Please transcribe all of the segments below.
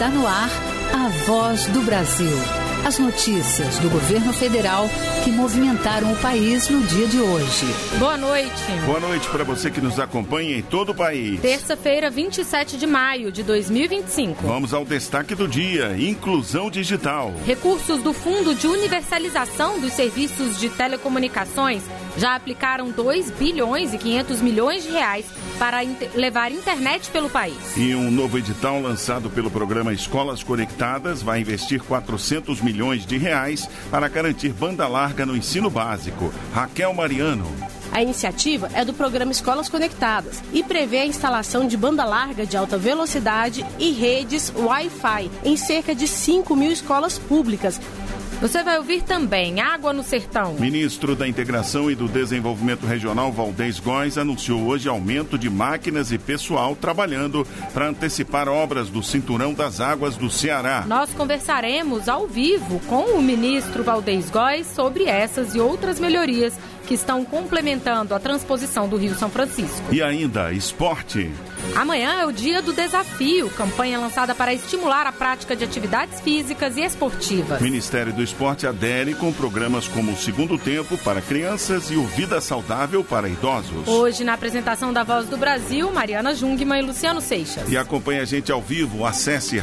Está no ar a Voz do Brasil. As notícias do governo federal que movimentaram o país no dia de hoje. Boa noite. Boa noite para você que nos acompanha em todo o país. Terça-feira, 27 de maio de 2025. Vamos ao destaque do dia: inclusão digital. Recursos do Fundo de Universalização dos Serviços de Telecomunicações já aplicaram 2 bilhões e 500 milhões de reais para levar internet pelo país. E um novo edital lançado pelo programa Escolas Conectadas vai investir 400 milhões de reais para garantir banda larga no ensino básico. Raquel Mariano. A iniciativa é do programa Escolas Conectadas e prevê a instalação de banda larga de alta velocidade e redes Wi-Fi em cerca de 5 mil escolas públicas. Você vai ouvir também Água no Sertão. Ministro da Integração e do Desenvolvimento Regional, Valdez Góes, anunciou hoje aumento de máquinas e pessoal trabalhando para antecipar obras do Cinturão das Águas do Ceará. Nós conversaremos ao vivo com o ministro Valdez Góes sobre essas e outras melhorias que estão complementando a transposição do Rio São Francisco. E ainda, esporte. Amanhã é o Dia do Desafio, campanha lançada para estimular a prática de atividades físicas e esportivas. O Ministério do Esporte adere com programas como o Segundo Tempo para crianças e o Vida Saudável para idosos. Hoje, na apresentação da Voz do Brasil, Mariana Jungmann e Luciano Seixas. E acompanhe a gente ao vivo, acesse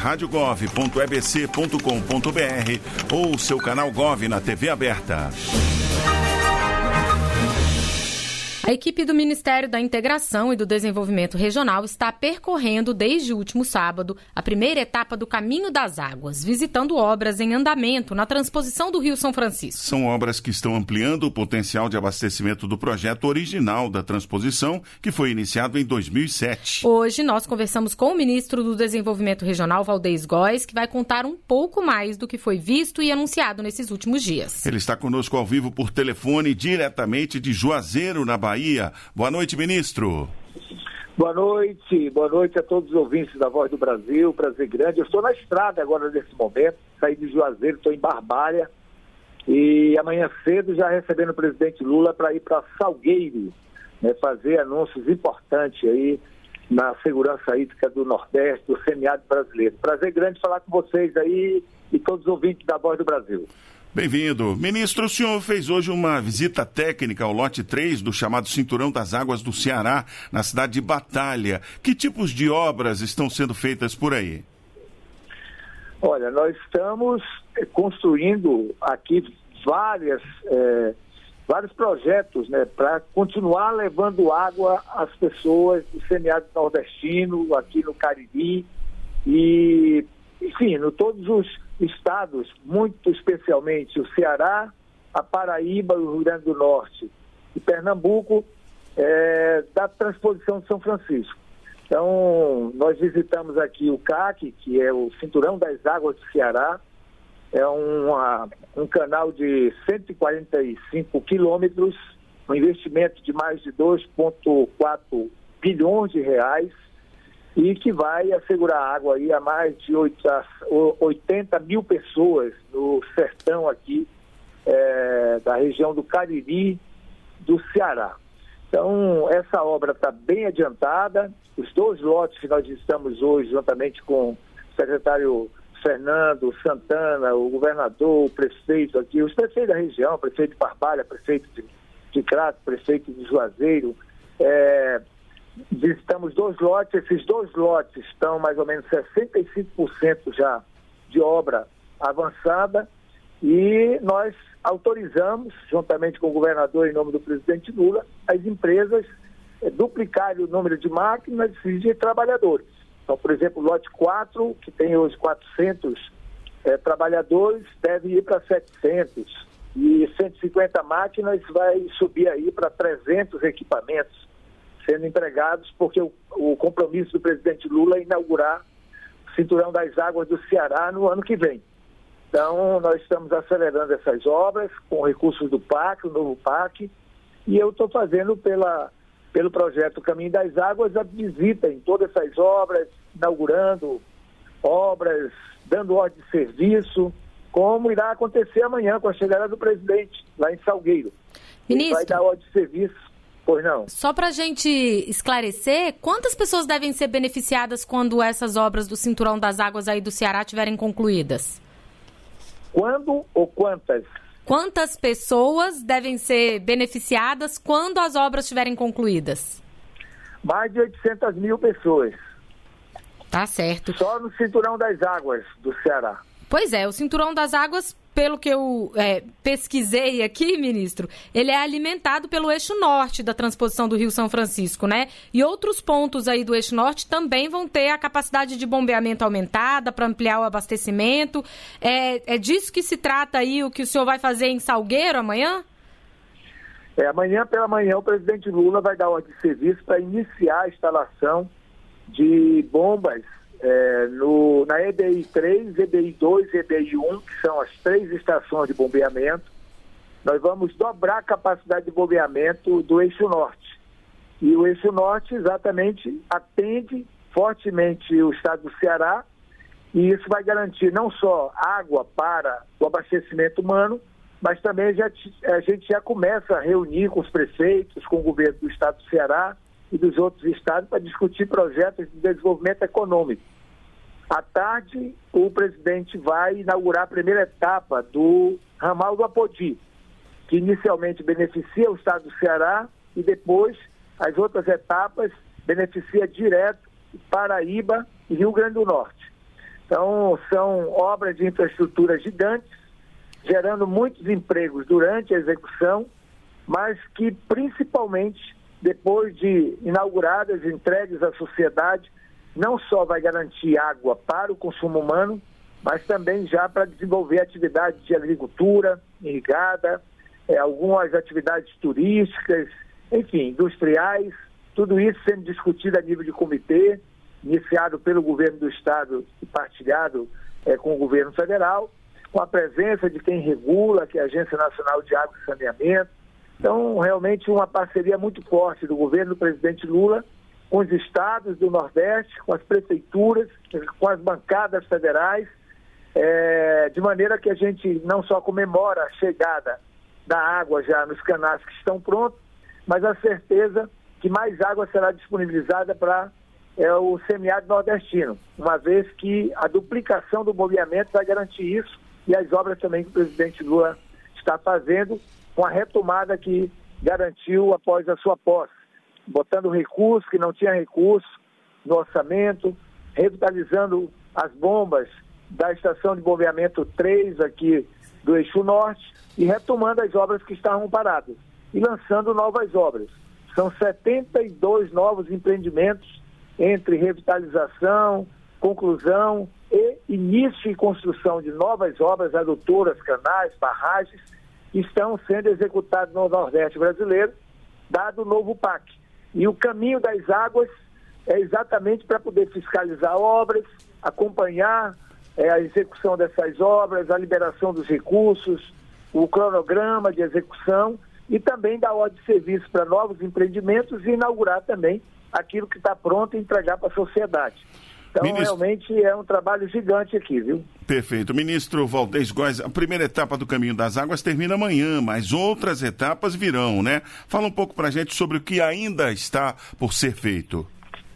radiogov.ebc.com.br ou o seu canal Gov na TV aberta. A equipe do Ministério da Integração e do Desenvolvimento Regional está percorrendo desde o último sábado a primeira etapa do Caminho das Águas, visitando obras em andamento na transposição do Rio São Francisco. São obras que estão ampliando o potencial de abastecimento do projeto original da transposição, que foi iniciado em 2007. Hoje nós conversamos com o ministro do Desenvolvimento Regional, Valdez Góes, que vai contar um pouco mais do que foi visto e anunciado nesses últimos dias. Ele está conosco ao vivo por telefone, diretamente de Juazeiro, na Bahia. Boa noite, ministro. Boa noite a todos os ouvintes da Voz do Brasil, prazer grande. Eu estou na estrada agora nesse momento, saí de Juazeiro, estou em Barbalha e amanhã cedo já recebendo o presidente Lula para ir para Salgueiro, né, fazer anúncios importantes aí na segurança hídrica do Nordeste, do semiárido brasileiro. Prazer grande falar com vocês aí e todos os ouvintes da Voz do Brasil. Bem-vindo. Ministro, o senhor fez hoje uma visita técnica ao lote 3 do chamado Cinturão das Águas do Ceará, na cidade de Batalha. Que tipos de obras estão sendo feitas por aí? Olha, nós estamos construindo aqui vários projetos, né, para continuar levando água às pessoas do semiárido nordestino, aqui no Cariri e, enfim, todos os estados, muito especialmente o Ceará, a Paraíba, o Rio Grande do Norte e Pernambuco, da transposição de São Francisco. Então, nós visitamos aqui o CAC, que é o Cinturão das Águas do Ceará, é um canal de 145 quilômetros, um investimento de mais de 2,4 bilhões de reais, e que vai assegurar água aí a mais de 80 mil pessoas no sertão aqui da região do Cariri, do Ceará. Então, essa obra está bem adiantada. Os 2 lotes que nós estamos hoje, juntamente com o secretário Fernando Santana, o governador, o prefeito aqui, os prefeitos da região, prefeito de Barbalha, prefeito de Crato, prefeito de Juazeiro, visitamos 2 lotes, esses 2 lotes estão mais ou menos 65% já de obra avançada e nós autorizamos, juntamente com o governador em nome do presidente Lula, as empresas duplicarem o número de máquinas e de trabalhadores. Então, por exemplo, o lote 4, que tem hoje 400 trabalhadores, deve ir para 700 e 150 máquinas vai subir aí para 300 equipamentos sendo empregados, porque o compromisso do presidente Lula é inaugurar o Cinturão das Águas do Ceará no ano que vem. Então, nós estamos acelerando essas obras com recursos do PAC, o novo PAC, e eu estou fazendo pelo projeto Caminho das Águas a visita em todas essas obras, inaugurando obras, dando ordem de serviço, como irá acontecer amanhã com a chegada do presidente lá em Salgueiro. Ele vai dar ordem de serviço Pois não. Só para a gente esclarecer, quantas pessoas devem ser beneficiadas quando essas obras do Cinturão das Águas aí do Ceará estiverem concluídas? Quando ou quantas? Quantas pessoas devem ser beneficiadas quando as obras estiverem concluídas? Mais de 800 mil pessoas. Tá certo. Só no Cinturão das Águas do Ceará. Pois é, o Cinturão das Águas, pelo que eu pesquisei aqui, ministro, ele é alimentado pelo eixo norte da transposição do Rio São Francisco, né? E outros pontos aí do eixo norte também vão ter a capacidade de bombeamento aumentada para ampliar o abastecimento. É disso que se trata aí o que o senhor vai fazer em Salgueiro amanhã? Amanhã pela manhã o presidente Lula vai dar ordem de serviço para iniciar a instalação de bombas na EBI 3, EBI 2 e EBI 1, que são as 3 estações de bombeamento. Nós vamos dobrar a capacidade de bombeamento do eixo norte. E o eixo norte exatamente atende fortemente o estado do Ceará, e isso vai garantir não só água para o abastecimento humano, mas também a gente já começa a reunir com os prefeitos, com o governo do estado do Ceará e dos outros estados para discutir projetos de desenvolvimento econômico. À tarde, o presidente vai inaugurar a primeira etapa do ramal do Apodi, que inicialmente beneficia o estado do Ceará e depois as outras etapas beneficia direto Paraíba e Rio Grande do Norte. Então, são obras de infraestrutura gigantes, gerando muitos empregos durante a execução, mas que principalmente depois de inauguradas, entregues à sociedade, não só vai garantir água para o consumo humano, mas também já para desenvolver atividades de agricultura irrigada, algumas atividades turísticas, enfim, industriais, tudo isso sendo discutido a nível de comitê, iniciado pelo governo do estado e partilhado com o governo federal, com a presença de quem regula, que é a Agência Nacional de Água e Saneamento. Então, realmente uma parceria muito forte do governo do presidente Lula com os estados do Nordeste, com as prefeituras, com as bancadas federais, de maneira que a gente não só comemora a chegada da água já nos canais que estão prontos, mas a certeza que mais água será disponibilizada para o semiárido nordestino, uma vez que a duplicação do bombeamento vai garantir isso, e as obras também que o presidente Lula está fazendo, com a retomada que garantiu após a sua posse, botando recursos que não tinha recurso no orçamento, revitalizando as bombas da estação de bombeamento 3 aqui do eixo norte e retomando as obras que estavam paradas e lançando novas obras. São 72 novos empreendimentos entre revitalização, conclusão e início e construção de novas obras adutoras, canais, barragens, que estão sendo executados no Nordeste brasileiro, dado o novo PAC. E o caminho das águas é exatamente para poder fiscalizar obras, acompanhar a execução dessas obras, a liberação dos recursos, o cronograma de execução e também dar ordem de serviço para novos empreendimentos e inaugurar também aquilo que está pronto e entregar para a sociedade. Então, realmente é um trabalho gigante aqui, viu? Perfeito. Ministro Valdez Góes, a primeira etapa do Caminho das Águas termina amanhã, mas outras etapas virão, né? Fala um pouco para a gente sobre o que ainda está por ser feito.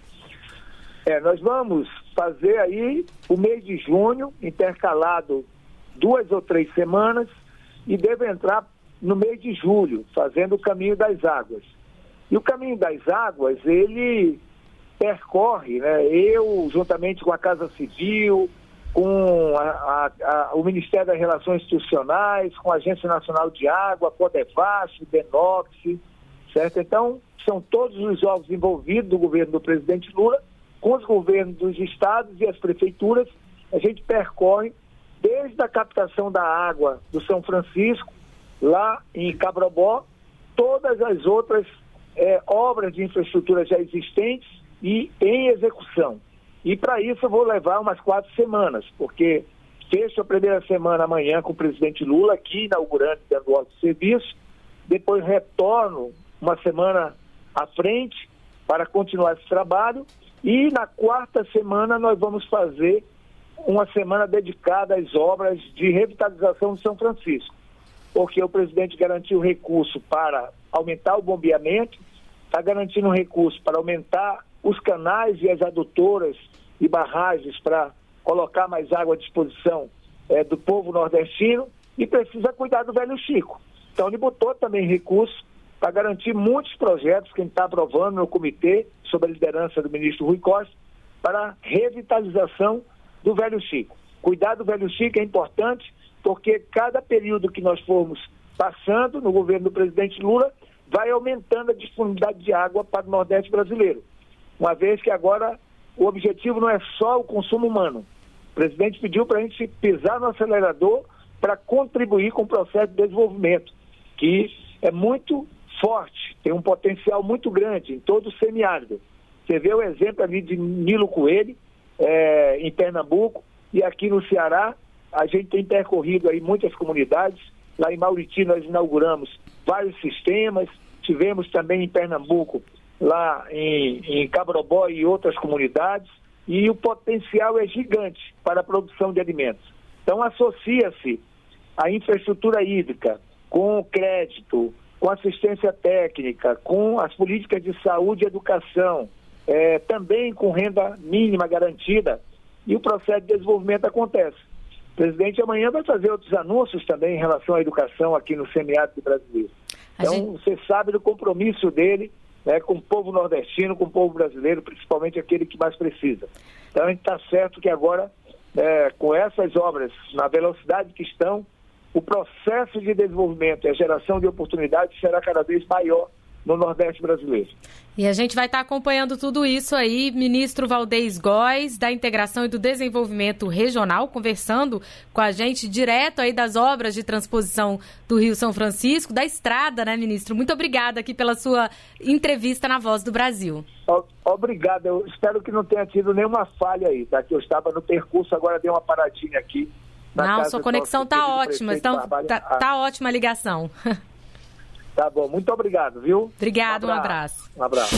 Nós vamos fazer aí o mês de junho, intercalado 2 ou 3 semanas, e deve entrar no mês de julho, fazendo o Caminho das Águas. E o Caminho das Águas, ele percorre, né, eu, juntamente com a Casa Civil, com o Ministério das Relações Institucionais, com a Agência Nacional de Água, Codevasf, Denox, certo? Então, são todos os órgãos envolvidos do governo do presidente Lula, com os governos dos estados e as prefeituras. A gente percorre desde a captação da água do São Francisco, lá em Cabrobó, todas as outras obras de infraestrutura já existentes e em execução. E para isso eu vou levar umas 4 semanas, porque fecho a primeira semana amanhã com o presidente Lula aqui, inaugurando dando ordem de serviço, depois retorno uma semana à frente para continuar esse trabalho, e na 4ª semana nós vamos fazer uma semana dedicada às obras de revitalização de São Francisco, porque o presidente garantiu recurso para aumentar o bombeamento está garantindo recursos para aumentar os canais e as adutoras e barragens para colocar mais água à disposição do povo nordestino, e precisa cuidar do Velho Chico. Então ele botou também recursos para garantir muitos projetos que a gente está aprovando no comitê, sob a liderança do ministro Rui Costa, para a revitalização do Velho Chico. Cuidar do Velho Chico é importante, porque cada período que nós formos passando no governo do presidente Lula, vai aumentando a disponibilidade de água para o Nordeste brasileiro. Uma vez que agora o objetivo não é só o consumo humano. O presidente pediu para a gente pisar no acelerador para contribuir com o processo de desenvolvimento, que é muito forte, tem um potencial muito grande em todo o semiárido. Você vê o exemplo ali de Nilo Coelho, em Pernambuco, e aqui no Ceará, a gente tem percorrido aí muitas comunidades. Lá em Mauriti nós inauguramos vários sistemas, tivemos também em Pernambuco, lá em Cabrobó e outras comunidades, e o potencial é gigante para a produção de alimentos. Então associa-se a infraestrutura hídrica com crédito, com assistência técnica, com as políticas de saúde e educação, também com renda mínima garantida, e o processo de desenvolvimento acontece. O presidente amanhã vai fazer outros anúncios também em relação à educação aqui no semiárido brasileiro. Então, você sabe do compromisso dele, com o povo nordestino, com o povo brasileiro, principalmente aquele que mais precisa. Então, a gente está certo que agora, com essas obras, na velocidade que estão, o processo de desenvolvimento e a geração de oportunidades será cada vez maior no Nordeste brasileiro. E a gente vai estar acompanhando tudo isso aí, ministro Valdez Góes, da Integração e do Desenvolvimento Regional, conversando com a gente direto aí das obras de transposição do Rio São Francisco, da estrada, né, ministro? Muito obrigada aqui pela sua entrevista na Voz do Brasil. Obrigado, eu espero que não tenha tido nenhuma falha aí, tá? Que eu estava no percurso, agora dei uma paradinha aqui. Não, sua conexão está ótima, então tá ótima a ligação. Tá bom, muito obrigado, viu? Obrigado, um abraço. Um abraço.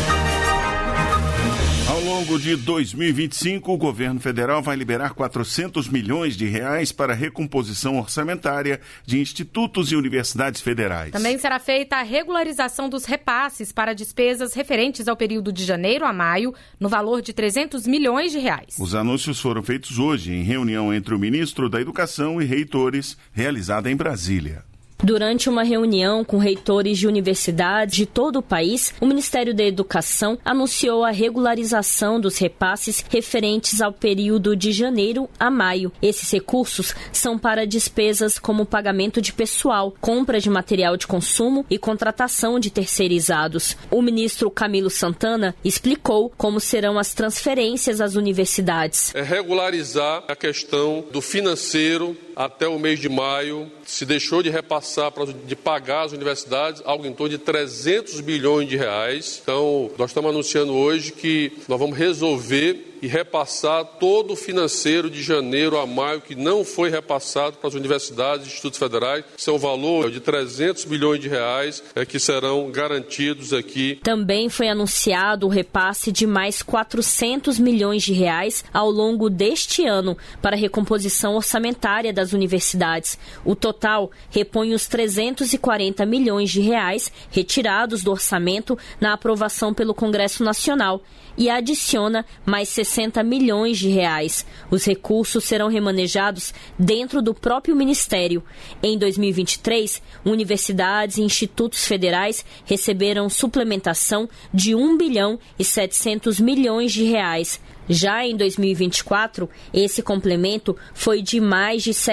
Ao longo de 2025, o governo federal vai liberar 400 milhões de reais para a recomposição orçamentária de institutos e universidades federais. Também será feita a regularização dos repasses para despesas referentes ao período de janeiro a maio, no valor de 300 milhões de reais. Os anúncios foram feitos hoje em reunião entre o ministro da Educação e reitores, realizada em Brasília. Durante uma reunião com reitores de universidades de todo o país, o Ministério da Educação anunciou a regularização dos repasses referentes ao período de janeiro a maio. Esses recursos são para despesas como pagamento de pessoal, compra de material de consumo e contratação de terceirizados. O ministro Camilo Santana explicou como serão as transferências às universidades. É regularizar a questão do financeiro até o mês de maio. Se deixou de repassar, de pagar as universidades, algo em torno de 300 bilhões de reais. Então, nós estamos anunciando hoje que nós vamos resolver e repassar todo o financeiro de janeiro a maio que não foi repassado para as universidades e institutos federais. Isso é um valor de 300 bilhões de reais que serão garantidos aqui. Também foi anunciado o repasse de mais 400 milhões de reais ao longo deste ano para a recomposição orçamentária das universidades. O total repõe os 340 milhões de reais retirados do orçamento na aprovação pelo Congresso Nacional e adiciona mais 60 milhões de reais. Os recursos serão remanejados dentro do próprio Ministério. Em 2023, universidades e institutos federais receberam suplementação de 1 bilhão e 700 milhões de reais. Já em 2024, esse complemento foi de mais de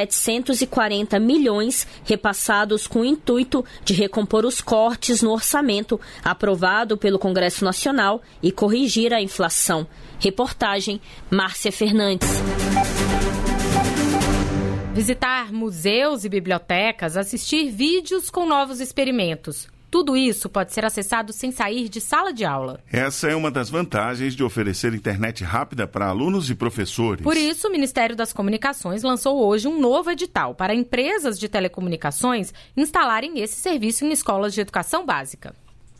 740 milhões repassados com o intuito de recompor os cortes no orçamento aprovado pelo Congresso Nacional e corrigir a inflação. Reportagem Márcia Fernandes. Visitar museus e bibliotecas, assistir vídeos com novos experimentos. Tudo isso pode ser acessado sem sair de sala de aula. Essa é uma das vantagens de oferecer internet rápida para alunos e professores. Por isso, o Ministério das Comunicações lançou hoje um novo edital para empresas de telecomunicações instalarem esse serviço em escolas de educação básica.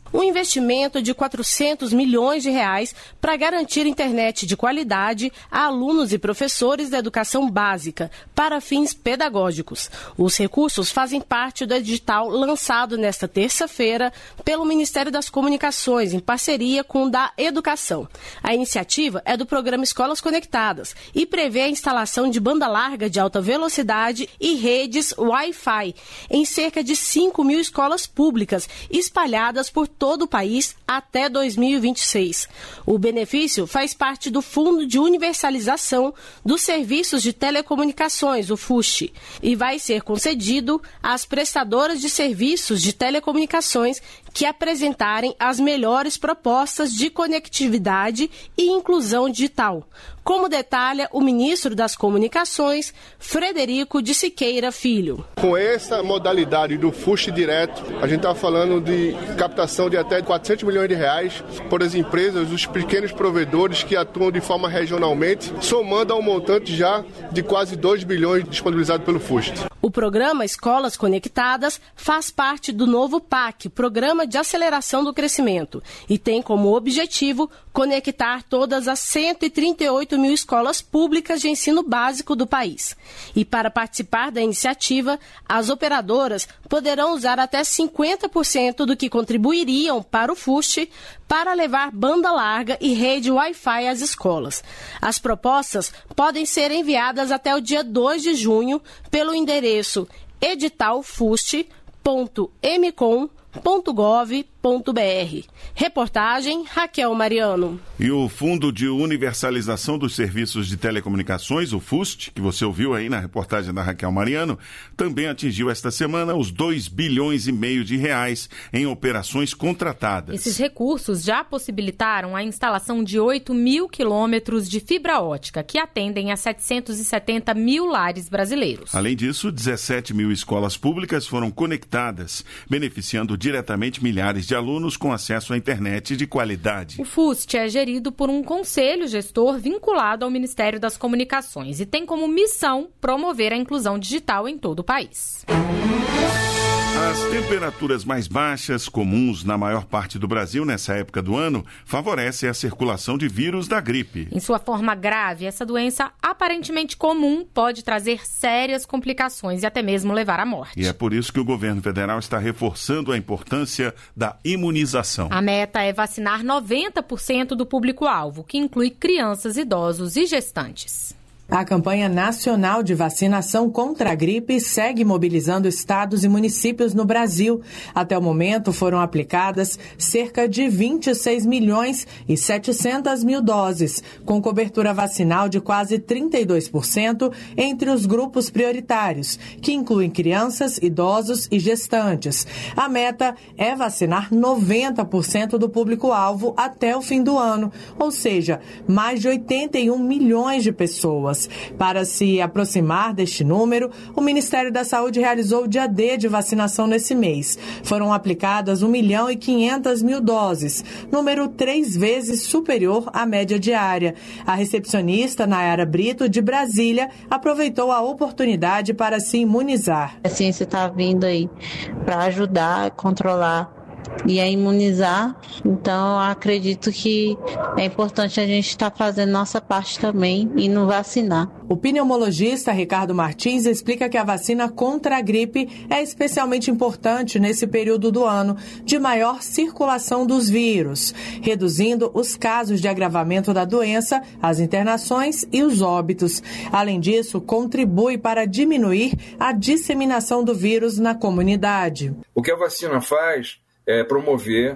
um investimento de 400 milhões de reais para garantir internet de qualidade a alunos e professores da educação básica para fins pedagógicos. Os recursos fazem parte do edital lançado nesta terça-feira pelo Ministério das Comunicações, em parceria com o da Educação. A iniciativa é do programa Escolas Conectadas e prevê a instalação de banda larga de alta velocidade e redes Wi-Fi em cerca de 5 mil escolas públicas espalhadas por todo o país até 2026. O benefício faz parte do Fundo de Universalização dos Serviços de Telecomunicações, o FUST, e vai ser concedido às prestadoras de serviços de telecomunicações que apresentarem as melhores propostas de conectividade e inclusão digital, como detalha o ministro das Comunicações, Frederico de Siqueira Filho. Com essa modalidade do FUST direto, a gente está falando de captação de até 400 milhões de reais por as empresas, os pequenos provedores que atuam de forma regionalmente, somando ao montante já de quase 2 bilhões disponibilizado pelo FUST. O programa Escolas Conectadas faz parte do novo PAC, Programa de Aceleração do Crescimento, e tem como objetivo conectar todas as 138 mil escolas públicas de ensino básico do país. E para participar da iniciativa, as operadoras poderão usar até 50% do que contribuiriam para o FUST para levar banda larga e rede Wi-Fi às escolas. As propostas podem ser enviadas até o dia 2 de junho pelo endereço editalfust.mcom.gov.br. Reportagem Raquel Mariano. E o Fundo de Universalização dos Serviços de Telecomunicações, o FUST, que você ouviu aí na reportagem da Raquel Mariano, também atingiu esta semana os 2,5 bilhões de reais em operações contratadas. Esses recursos já possibilitaram a instalação de 8 mil quilômetros de fibra ótica, que atendem a 770 mil lares brasileiros. Além disso, 17 mil escolas públicas foram conectadas, beneficiando diretamente milhares de alunos com acesso à internet de qualidade. O FUST é gerido por um conselho gestor vinculado ao Ministério das Comunicações e tem como missão promover a inclusão digital em todo o país. As temperaturas mais baixas, comuns na maior parte do Brasil nessa época do ano, favorecem a circulação de vírus da gripe. Em sua forma grave, essa doença aparentemente comum pode trazer sérias complicações e até mesmo levar à morte. E é por isso que o governo federal está reforçando a importância da imunização. A meta é vacinar 90% do público-alvo, que inclui crianças, idosos e gestantes. A campanha nacional de vacinação contra a gripe segue mobilizando estados e municípios no Brasil. Até o momento foram aplicadas cerca de 26 milhões e 700 mil doses, com cobertura vacinal de quase 32% entre os grupos prioritários, que incluem crianças, idosos e gestantes. A meta é vacinar 90% do público-alvo até o fim do ano, ou seja, mais de 81 milhões de pessoas. Para se aproximar deste número, o Ministério da Saúde realizou o dia D de vacinação nesse mês. Foram aplicadas 1.500.000 doses, número 3 vezes superior à média diária. A recepcionista Nayara Brito, de Brasília, aproveitou a oportunidade para se imunizar. A ciência está vindo aí para ajudar a controlar e a imunizar, então acredito que é importante a gente estar fazendo nossa parte também e não vacinar. O pneumologista Ricardo Martins explica que a vacina contra a gripe é especialmente importante nesse período do ano de maior circulação dos vírus, reduzindo os casos de agravamento da doença, as internações e os óbitos. Além disso, contribui para diminuir a disseminação do vírus na comunidade. O que a vacina faz é promover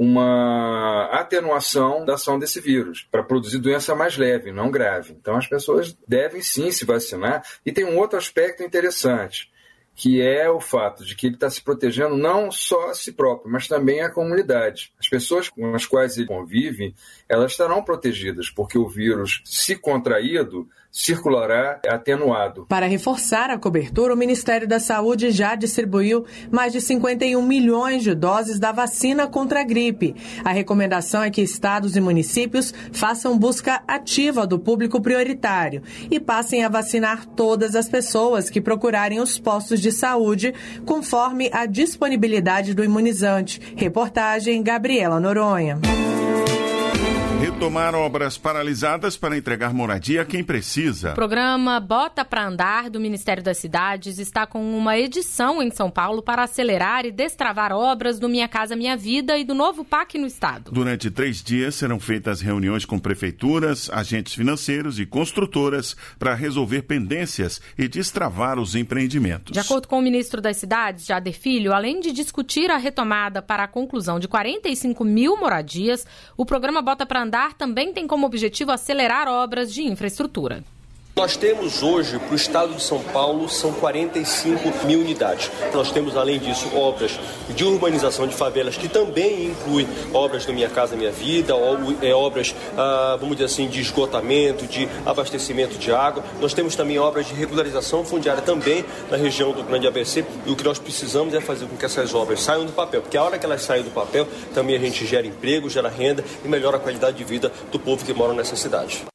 uma atenuação da ação desse vírus, para produzir doença mais leve, não grave. Então as pessoas devem sim se vacinar. E tem um outro aspecto interessante, que é o fato de que ele está se protegendo não só a si próprio, mas também a comunidade. As pessoas com as quais ele convive, elas estarão protegidas, porque o vírus, se contraído, circulará atenuado. Para reforçar a cobertura, o Ministério da Saúde já distribuiu mais de 51 milhões de doses da vacina contra a gripe. A recomendação é que estados e municípios façam busca ativa do público prioritário e passem a vacinar todas as pessoas que procurarem os postos de saúde, conforme a disponibilidade do imunizante. Reportagem Gabriela Noronha. Retomar obras paralisadas para entregar moradia a quem precisa. O programa Bota pra Andar do Ministério das Cidades está com uma edição em São Paulo para acelerar e destravar obras do Minha Casa Minha Vida e do novo PAC no estado. Durante 3 dias serão feitas reuniões com prefeituras, agentes financeiros e construtoras para resolver pendências e destravar os empreendimentos. De acordo com o ministro das Cidades, Jader Filho, além de discutir a retomada para a conclusão de 45 mil moradias, o programa Bota pra Andar também tem como objetivo acelerar obras de infraestrutura. Nós temos hoje, para o estado de São Paulo, são 45 mil unidades. Nós temos, além disso, obras de urbanização de favelas, que também incluem obras do Minha Casa Minha Vida, obras, vamos dizer assim, de esgotamento, de abastecimento de água. Nós temos também obras de regularização fundiária também na região do Grande ABC. E o que nós precisamos é fazer com que essas obras saiam do papel, porque a hora que elas saem do papel, também a gente gera emprego, gera renda e melhora a qualidade de vida do povo que mora nessa cidade.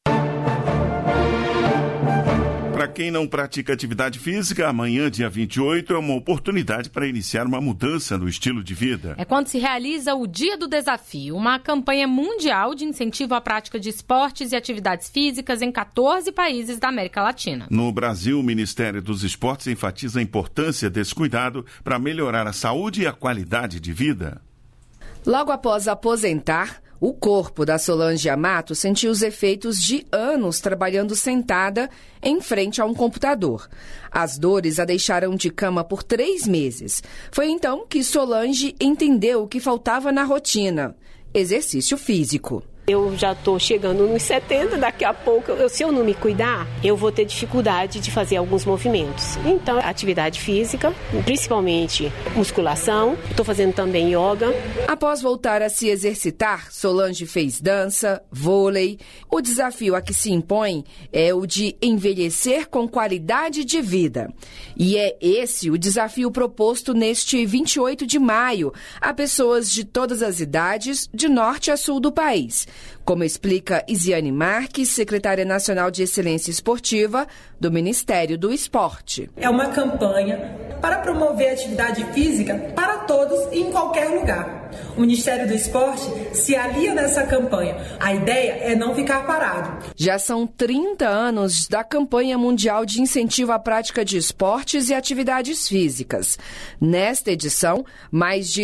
Para quem não pratica atividade física, amanhã, dia 28, é uma oportunidade para iniciar uma mudança no estilo de vida. É quando se realiza o Dia do Desafio, uma campanha mundial de incentivo à prática de esportes e atividades físicas em 14 países da América Latina. No Brasil, o Ministério dos Esportes enfatiza a importância desse cuidado para melhorar a saúde e a qualidade de vida. Logo após aposentar, o corpo da Solange Amato sentiu os efeitos de anos trabalhando sentada em frente a um computador. As dores a deixaram de cama por 3 meses. Foi então que Solange entendeu o que faltava na rotina: exercício físico. Eu já estou chegando nos 70, daqui a pouco, se eu não me cuidar, eu vou ter dificuldade de fazer alguns movimentos. Então, atividade física, principalmente musculação, estou fazendo também yoga. Após voltar a se exercitar, Solange fez dança, vôlei. O desafio a que se impõe é o de envelhecer com qualidade de vida. E é esse o desafio proposto neste 28 de maio a pessoas de todas as idades, de norte a sul do país. Como explica Isiane Marques, secretária nacional de Excelência Esportiva do Ministério do Esporte. É uma campanha para promover a atividade física para todos e em qualquer lugar. O Ministério do Esporte se alia nessa campanha. A ideia é não ficar parado. Já são 30 anos da campanha mundial de incentivo à prática de esportes e atividades físicas. Nesta edição, mais de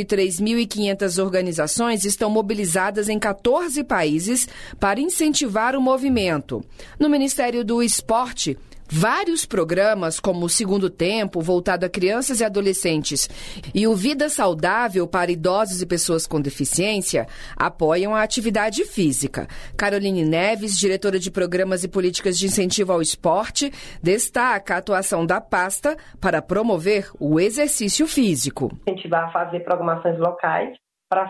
3.500 organizações estão mobilizadas em 14 países para incentivar o movimento. No Ministério do Esporte, vários programas, como o Segundo Tempo, voltado a crianças e adolescentes, e o Vida Saudável para idosos e pessoas com deficiência, apoiam a atividade física. Caroline Neves, diretora de Programas e Políticas de Incentivo ao Esporte, destaca a atuação da pasta para promover o exercício físico. Incentivar a fazer programações locais para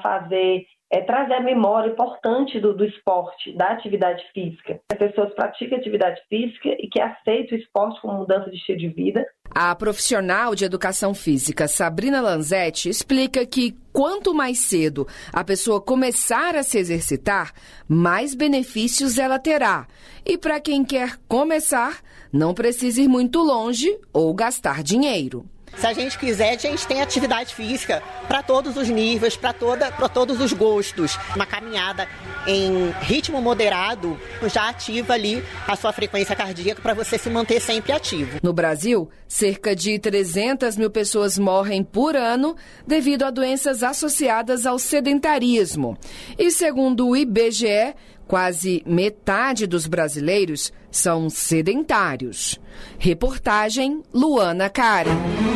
trazer a memória importante do esporte, da atividade física. As pessoas praticam atividade física e que aceitam o esporte como mudança de estilo de vida. A profissional de educação física, Sabrina Lanzetti, explica que quanto mais cedo a pessoa começar a se exercitar, mais benefícios ela terá. E para quem quer começar, não precisa ir muito longe ou gastar dinheiro. Se a gente quiser, a gente tem atividade física para todos os níveis, para todos os gostos. Uma caminhada em ritmo moderado já ativa ali a sua frequência cardíaca para você se manter sempre ativo. No Brasil, cerca de 300 mil pessoas morrem por ano devido a doenças associadas ao sedentarismo. E segundo o IBGE, quase metade dos brasileiros são sedentários. Reportagem Luana Karen.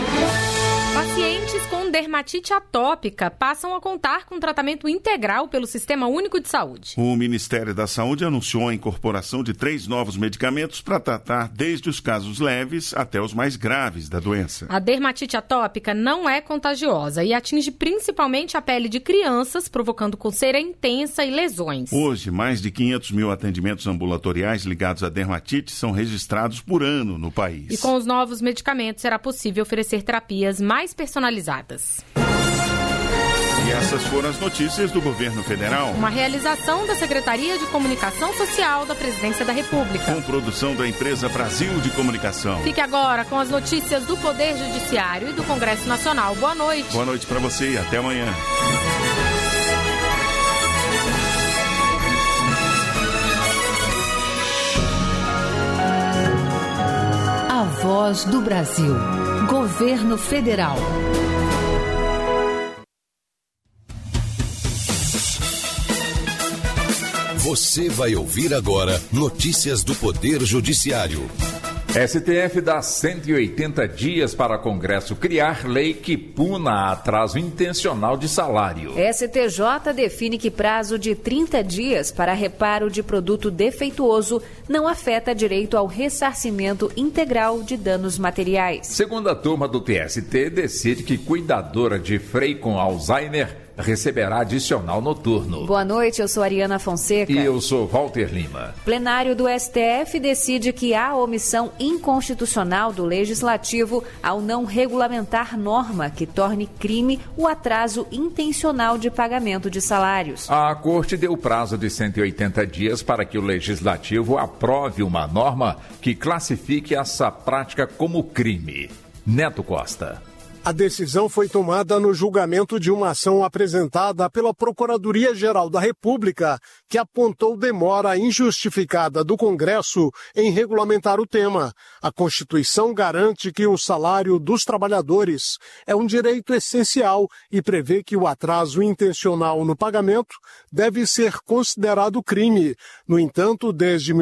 Pacientes com dermatite atópica passam a contar com tratamento integral pelo Sistema Único de Saúde. O Ministério da Saúde anunciou a incorporação de 3 novos medicamentos para tratar desde os casos leves até os mais graves da doença. A dermatite atópica não é contagiosa e atinge principalmente a pele de crianças, provocando coceira intensa e lesões. Hoje, mais de 500 mil atendimentos ambulatoriais ligados à dermatite são registrados por ano no país. E com os novos medicamentos será possível oferecer terapias mais personalizadas. E essas foram as notícias do governo federal. Uma realização da Secretaria de Comunicação Social da Presidência da República. Com produção da empresa Brasil de Comunicação. Fique agora com as notícias do Poder Judiciário e do Congresso Nacional. Boa noite. Boa noite para você e até amanhã. A Voz do Brasil. Governo Federal. Você vai ouvir agora notícias do Poder Judiciário. STF dá 180 dias para Congresso criar lei que puna atraso intencional de salário. STJ define que prazo de 30 dias para reparo de produto defeituoso não afeta direito ao ressarcimento integral de danos materiais. Segunda turma do TST decide que cuidadora de Frei com Alzheimer receberá adicional noturno. Boa noite, eu sou Ariana Fonseca. E eu sou Walter Lima. Plenário do STF decide que há omissão inconstitucional do Legislativo ao não regulamentar norma que torne crime o atraso intencional de pagamento de salários. A Corte deu prazo de 180 dias para que o Legislativo aprove uma norma que classifique essa prática como crime. Neto Costa. A decisão foi tomada no julgamento de uma ação apresentada pela Procuradoria-Geral da República, que apontou demora injustificada do Congresso em regulamentar o tema. A Constituição garante que o salário dos trabalhadores é um direito essencial e prevê que o atraso intencional no pagamento deve ser considerado crime. No entanto, desde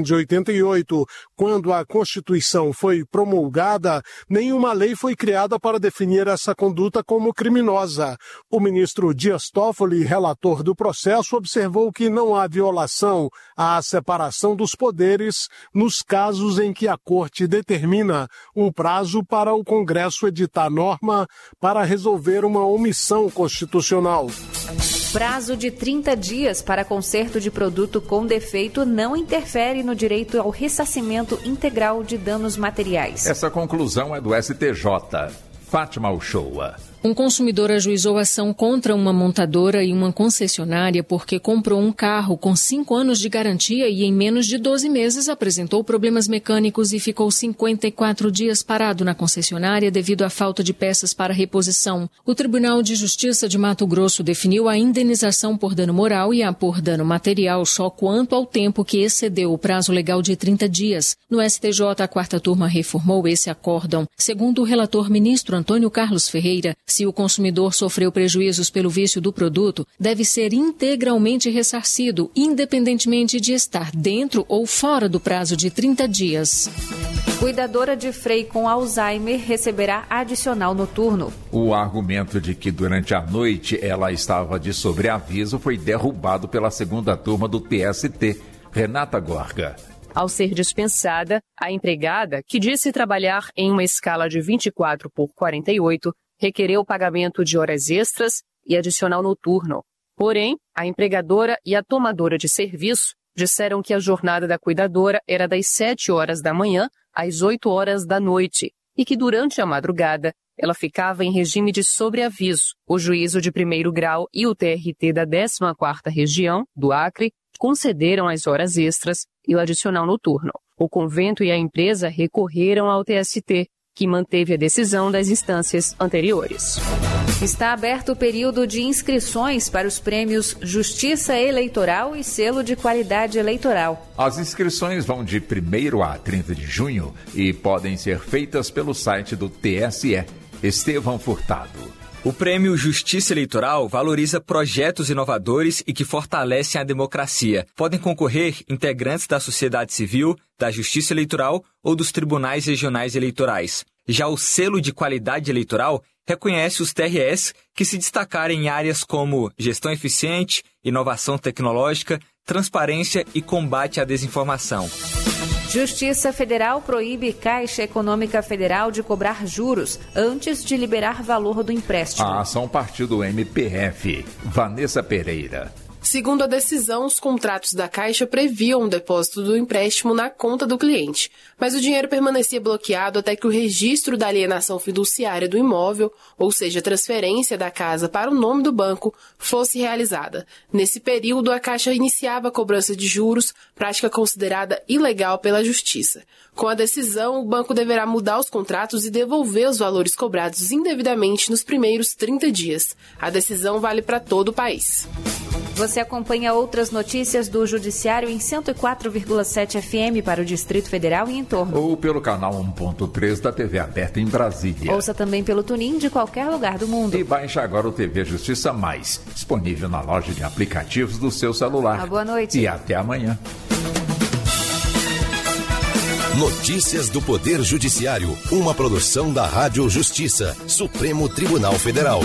1988, quando a Constituição foi promulgada, nenhuma lei foi criada para definir essa conduta como criminosa. O ministro Dias Toffoli, relator do processo, observou que não há violação à separação dos poderes nos casos em que a Corte determina um prazo para o Congresso editar norma para resolver uma omissão constitucional. Prazo de 30 dias para conserto de produto com defeito não interfere no direito ao ressarcimento integral de danos materiais. Essa conclusão é do STJ. Fátima Uchoa. Um consumidor ajuizou ação contra uma montadora e uma concessionária porque comprou um carro com 5 anos de garantia e em menos de 12 meses apresentou problemas mecânicos e ficou 54 dias parado na concessionária devido à falta de peças para reposição. O Tribunal de Justiça de Mato Grosso definiu a indenização por dano moral e a por dano material só quanto ao tempo que excedeu o prazo legal de 30 dias. No STJ, a quarta turma reformou esse acórdão. Segundo o relator ministro Antônio Carlos Ferreira, se o consumidor sofreu prejuízos pelo vício do produto, deve ser integralmente ressarcido, independentemente de estar dentro ou fora do prazo de 30 dias. Cuidadora de Frei com Alzheimer receberá adicional noturno. O argumento de que durante a noite ela estava de sobreaviso foi derrubado pela segunda turma do TST. Renata Gorga. Ao ser dispensada, a empregada, que disse trabalhar em uma escala de 24/48, requereu o pagamento de horas extras e adicional noturno. Porém, a empregadora e a tomadora de serviço disseram que a jornada da cuidadora era das 7 horas da manhã às 8 horas da noite e que durante a madrugada ela ficava em regime de sobreaviso. O juízo de primeiro grau e o TRT da 14ª Região, do Acre, concederam as horas extras e o adicional noturno. O convento e a empresa recorreram ao TST, que manteve a decisão das instâncias anteriores. Está aberto o período de inscrições para os prêmios Justiça Eleitoral e Selo de Qualidade Eleitoral. As inscrições vão de 1º a 30 de junho e podem ser feitas pelo site do TSE. Estevão Furtado. O Prêmio Justiça Eleitoral valoriza projetos inovadores e que fortalecem a democracia. Podem concorrer integrantes da sociedade civil, da Justiça Eleitoral ou dos tribunais regionais eleitorais. Já o Selo de Qualidade Eleitoral reconhece os TREs que se destacarem em áreas como gestão eficiente, inovação tecnológica, transparência e combate à desinformação. Justiça Federal proíbe Caixa Econômica Federal de cobrar juros antes de liberar valor do empréstimo. A ação partiu do MPF. Vanessa Pereira. Segundo a decisão, os contratos da Caixa previam o depósito do empréstimo na conta do cliente, mas o dinheiro permanecia bloqueado até que o registro da alienação fiduciária do imóvel, ou seja, a transferência da casa para o nome do banco, fosse realizada. Nesse período, a Caixa iniciava a cobrança de juros, prática considerada ilegal pela Justiça. Com a decisão, o banco deverá mudar os contratos e devolver os valores cobrados indevidamente nos primeiros 30 dias. A decisão vale para todo o país. Você acompanha outras notícias do Judiciário em 104,7 FM para o Distrito Federal e em torno. Ou pelo canal 1.3 da TV aberta em Brasília. Ouça também pelo TuneIn de qualquer lugar do mundo. E baixe agora o TV Justiça Mais, disponível na loja de aplicativos do seu celular. Boa noite. E até amanhã. Notícias do Poder Judiciário, uma produção da Rádio Justiça, Supremo Tribunal Federal.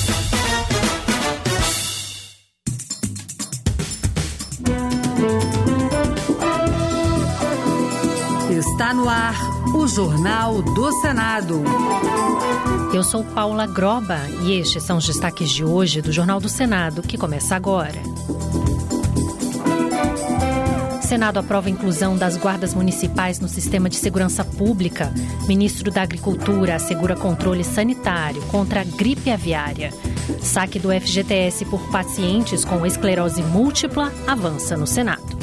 Está no ar o Jornal do Senado. Eu sou Paula Groba e estes são os destaques de hoje do Jornal do Senado, que começa agora. Senado aprova a inclusão das guardas municipais no sistema de segurança pública. Ministro da Agricultura assegura controle sanitário contra a gripe aviária. Saque do FGTS por pacientes com esclerose múltipla avança no Senado.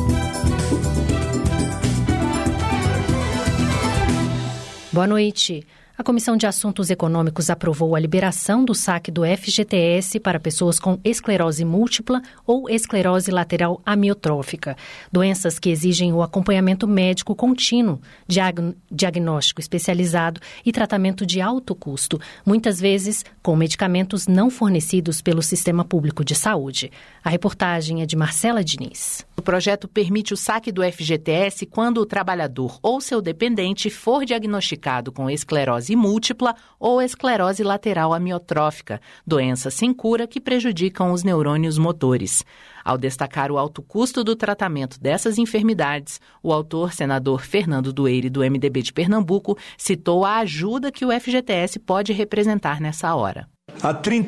Boa noite. A Comissão de Assuntos Econômicos aprovou a liberação do saque do FGTS para pessoas com esclerose múltipla ou esclerose lateral amiotrófica, doenças que exigem o acompanhamento médico contínuo, diagnóstico especializado e tratamento de alto custo, muitas vezes com medicamentos não fornecidos pelo Sistema Público de Saúde. A reportagem é de Marcela Diniz. O projeto permite o saque do FGTS quando o trabalhador ou seu dependente for diagnosticado com esclerose múltipla ou esclerose lateral amiotrófica, doenças sem cura que prejudicam os neurônios motores. Ao destacar o alto custo do tratamento dessas enfermidades, o autor, senador Fernando Dueire, do MDB de Pernambuco, citou a ajuda que o FGTS pode representar nessa hora. Há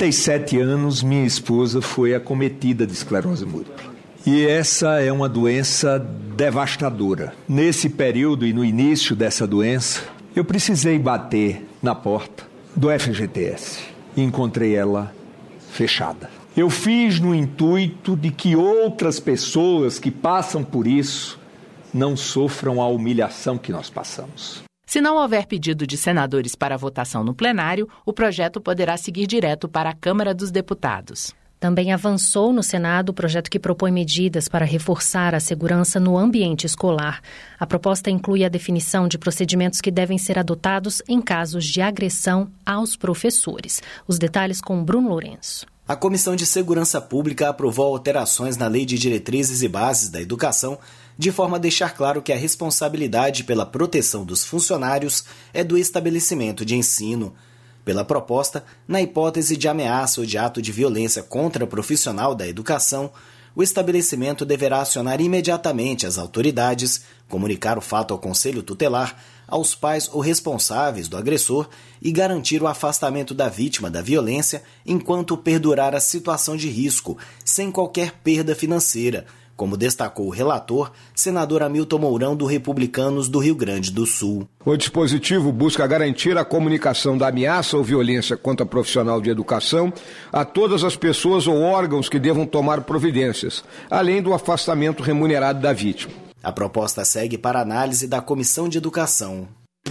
37 anos, minha esposa foi acometida de esclerose múltipla. E essa é uma doença devastadora. Nesse período e no início dessa doença, eu precisei bater na porta do FGTS e encontrei ela fechada. Eu fiz no intuito de que outras pessoas que passam por isso não sofram a humilhação que nós passamos. Se não houver pedido de senadores para votação no plenário, o projeto poderá seguir direto para a Câmara dos Deputados. Também avançou no Senado o projeto que propõe medidas para reforçar a segurança no ambiente escolar. A proposta inclui a definição de procedimentos que devem ser adotados em casos de agressão aos professores. Os detalhes com Bruno Lourenço. A Comissão de Segurança Pública aprovou alterações na Lei de Diretrizes e Bases da Educação, de forma a deixar claro que a responsabilidade pela proteção dos funcionários é do estabelecimento de ensino. Pela proposta, na hipótese de ameaça ou de ato de violência contra profissional da educação, o estabelecimento deverá acionar imediatamente as autoridades, comunicar o fato ao Conselho Tutelar, aos pais ou responsáveis do agressor e garantir o afastamento da vítima da violência enquanto perdurar a situação de risco, sem qualquer perda financeira, como destacou o relator, senador Hamilton Mourão, do Republicanos do Rio Grande do Sul. O dispositivo busca garantir a comunicação da ameaça ou violência contra profissional de educação a todas as pessoas ou órgãos que devam tomar providências, além do afastamento remunerado da vítima. A proposta segue para análise da Comissão de Educação.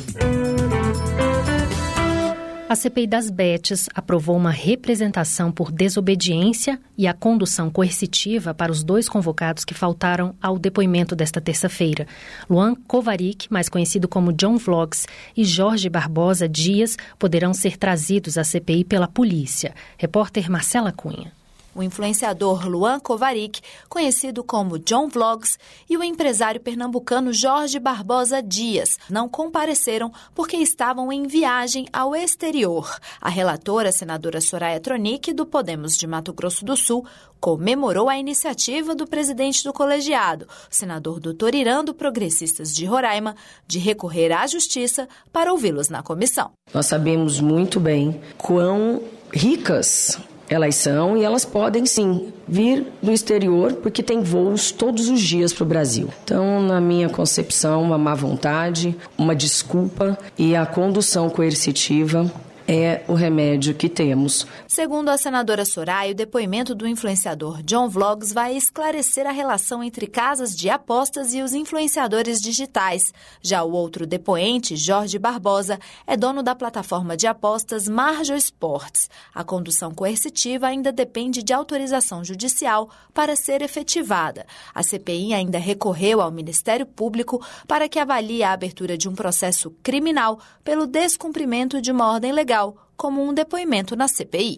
A CPI das Betes aprovou uma representação por desobediência e a condução coercitiva para os dois convocados que faltaram ao depoimento desta terça-feira. Luan Kovarik, mais conhecido como John Vlogs, e Jorge Barbosa Dias poderão ser trazidos à CPI pela polícia. Repórter Marcela Cunha. O influenciador Luan Kovarik, conhecido como John Vlogs, e o empresário pernambucano Jorge Barbosa Dias não compareceram porque estavam em viagem ao exterior. A relatora, senadora Soraya Tronic, do Podemos de Mato Grosso do Sul, comemorou a iniciativa do presidente do colegiado, o senador Dr. Irã, do Progressistas de Roraima, de recorrer à justiça para ouvi-los na comissão. Nós sabemos muito bem quão ricas Elas são e elas podem sim vir do exterior porque tem voos todos os dias para o Brasil. Então, na minha concepção, uma má vontade, uma desculpa e a condução coercitiva é o remédio que temos. Segundo a senadora Soraya, o depoimento do influenciador John Vlogs vai esclarecer a relação entre casas de apostas e os influenciadores digitais. Já o outro depoente, Jorge Barbosa, é dono da plataforma de apostas Marjo Esportes. A condução coercitiva ainda depende de autorização judicial para ser efetivada. A CPI ainda recorreu ao Ministério Público para que avalie a abertura de um processo criminal pelo descumprimento de uma ordem legal, como um depoimento na CPI.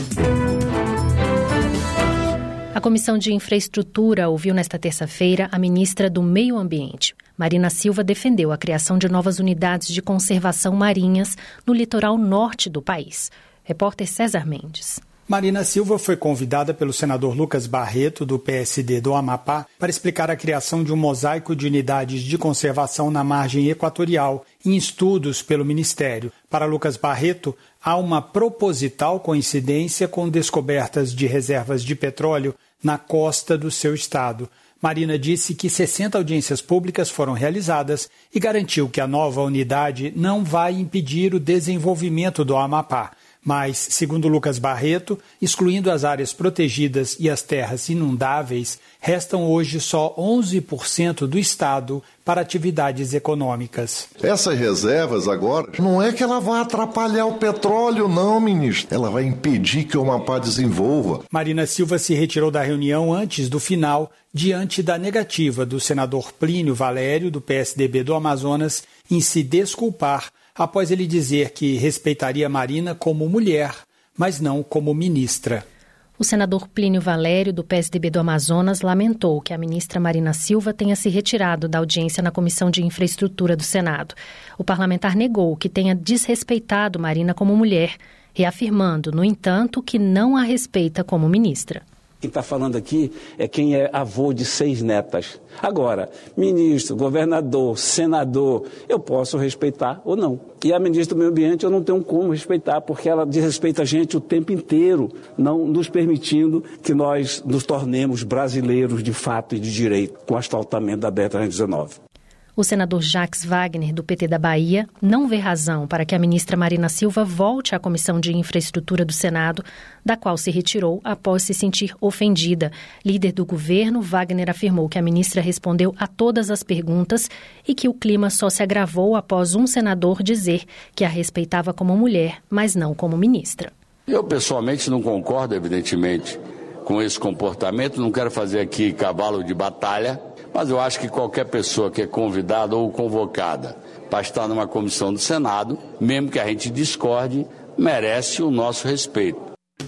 A Comissão de Infraestrutura ouviu nesta terça-feira a ministra do Meio Ambiente. Marina Silva defendeu a criação de novas unidades de conservação marinhas no litoral norte do país. Repórter César Mendes. Marina Silva foi convidada pelo senador Lucas Barreto, do PSD do Amapá, para explicar a criação de um mosaico de unidades de conservação na margem equatorial, em estudos pelo Ministério. Para Lucas Barreto, há uma proposital coincidência com descobertas de reservas de petróleo na costa do seu estado. Marina disse que 60 audiências públicas foram realizadas e garantiu que a nova unidade não vai impedir o desenvolvimento do Amapá. Mas, segundo Lucas Barreto, excluindo as áreas protegidas e as terras inundáveis, restam hoje só 11% do estado para atividades econômicas. Essas reservas agora, não é que ela vai atrapalhar o petróleo, não, ministro. Ela vai impedir que o Amapá desenvolva. Marina Silva se retirou da reunião antes do final, diante da negativa do senador Plínio Valério, do PSDB do Amazonas, em se desculpar após ele dizer que respeitaria Marina como mulher, mas não como ministra. O senador Plínio Valério, do PSDB do Amazonas, lamentou que a ministra Marina Silva tenha se retirado da audiência na Comissão de Infraestrutura do Senado. O parlamentar negou que tenha desrespeitado Marina como mulher, reafirmando, no entanto, que não a respeita como ministra. Quem está falando aqui é quem é avô de 6 netas. Agora, ministro, governador, senador, eu posso respeitar ou não. E a ministra do Meio Ambiente eu não tenho como respeitar, porque ela desrespeita a gente o tempo inteiro, não nos permitindo que nós nos tornemos brasileiros de fato e de direito com o asfaltamento da BR-319. O senador Jacques Wagner, do PT da Bahia, não vê razão para que a ministra Marina Silva volte à Comissão de Infraestrutura do Senado, da qual se retirou após se sentir ofendida. Líder do governo, Wagner afirmou que a ministra respondeu a todas as perguntas e que o clima só se agravou após um senador dizer que a respeitava como mulher, mas não como ministra. Eu, pessoalmente, não concordo, evidentemente, com esse comportamento. Não quero fazer aqui cavalo de batalha, mas eu acho que qualquer pessoa que é convidada ou convocada para estar numa comissão do Senado, mesmo que a gente discorde, merece o nosso respeito.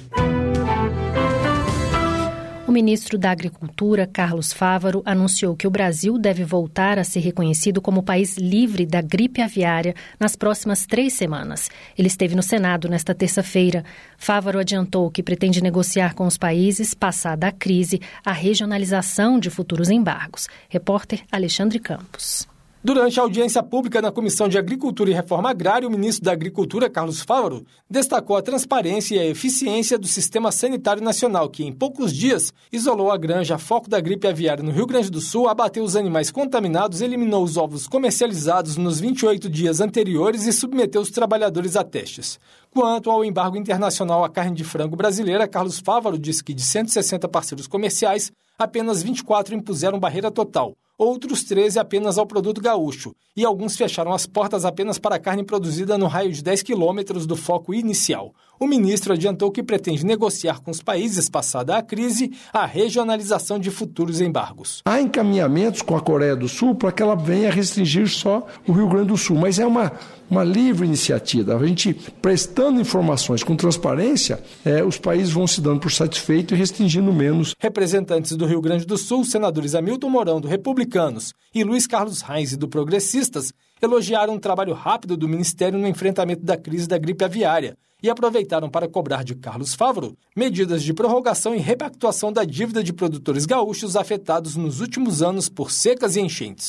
O ministro da Agricultura, Carlos Fávaro, anunciou que o Brasil deve voltar a ser reconhecido como país livre da gripe aviária nas próximas 3 semanas. Ele esteve no Senado nesta terça-feira. Fávaro adiantou que pretende negociar com os países, passada a crise, a regionalização de futuros embargos. Repórter Alexandre Campos. Durante a audiência pública na Comissão de Agricultura e Reforma Agrária, o ministro da Agricultura, Carlos Fávaro, destacou a transparência e a eficiência do Sistema Sanitário Nacional, que em poucos dias isolou a granja foco da gripe aviária no Rio Grande do Sul, abateu os animais contaminados, eliminou os ovos comercializados nos 28 dias anteriores e submeteu os trabalhadores a testes. Quanto ao embargo internacional à carne de frango brasileira, Carlos Fávaro disse que de 160 parceiros comerciais, apenas 24 impuseram barreira total. Outros 13 apenas ao produto gaúcho, e alguns fecharam as portas apenas para a carne produzida no raio de 10 quilômetros do foco inicial. O ministro adiantou que pretende negociar com os países, passada a crise, a regionalização de futuros embargos. Há encaminhamentos com a Coreia do Sul para que ela venha restringir só o Rio Grande do Sul, mas é uma livre iniciativa. A gente, prestando informações com transparência, os países vão se dando por satisfeito e restringindo menos. Representantes do Rio Grande do Sul, senadores Hamilton Mourão, do Republicanos, e Luiz Carlos Reis, do Progressistas, elogiaram o trabalho rápido do Ministério no enfrentamento da crise da gripe aviária e aproveitaram para cobrar de Carlos Fávaro medidas de prorrogação e repactuação da dívida de produtores gaúchos afetados nos últimos anos por secas e enchentes.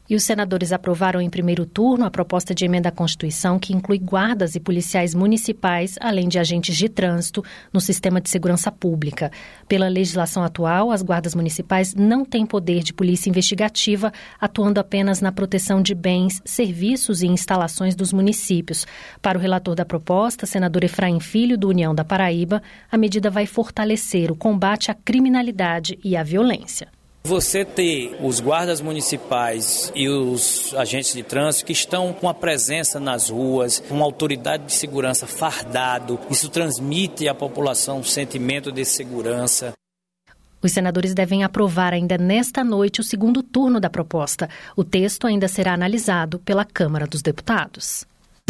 E os senadores aprovaram em primeiro turno a proposta de emenda à Constituição que inclui guardas e policiais municipais, além de agentes de trânsito, no sistema de segurança pública. Pela legislação atual, as guardas municipais não têm poder de polícia investigativa, atuando apenas na proteção de bens, serviços e instalações dos municípios. Para o relator da proposta, senador Efraim Filho, do União da Paraíba, a medida vai fortalecer o combate à criminalidade e à violência. Você ter os guardas municipais e os agentes de trânsito que estão com a presença nas ruas, uma autoridade de segurança fardado, isso transmite à população um sentimento de segurança. Os senadores devem aprovar ainda nesta noite o segundo turno da proposta. O texto ainda será analisado pela Câmara dos Deputados.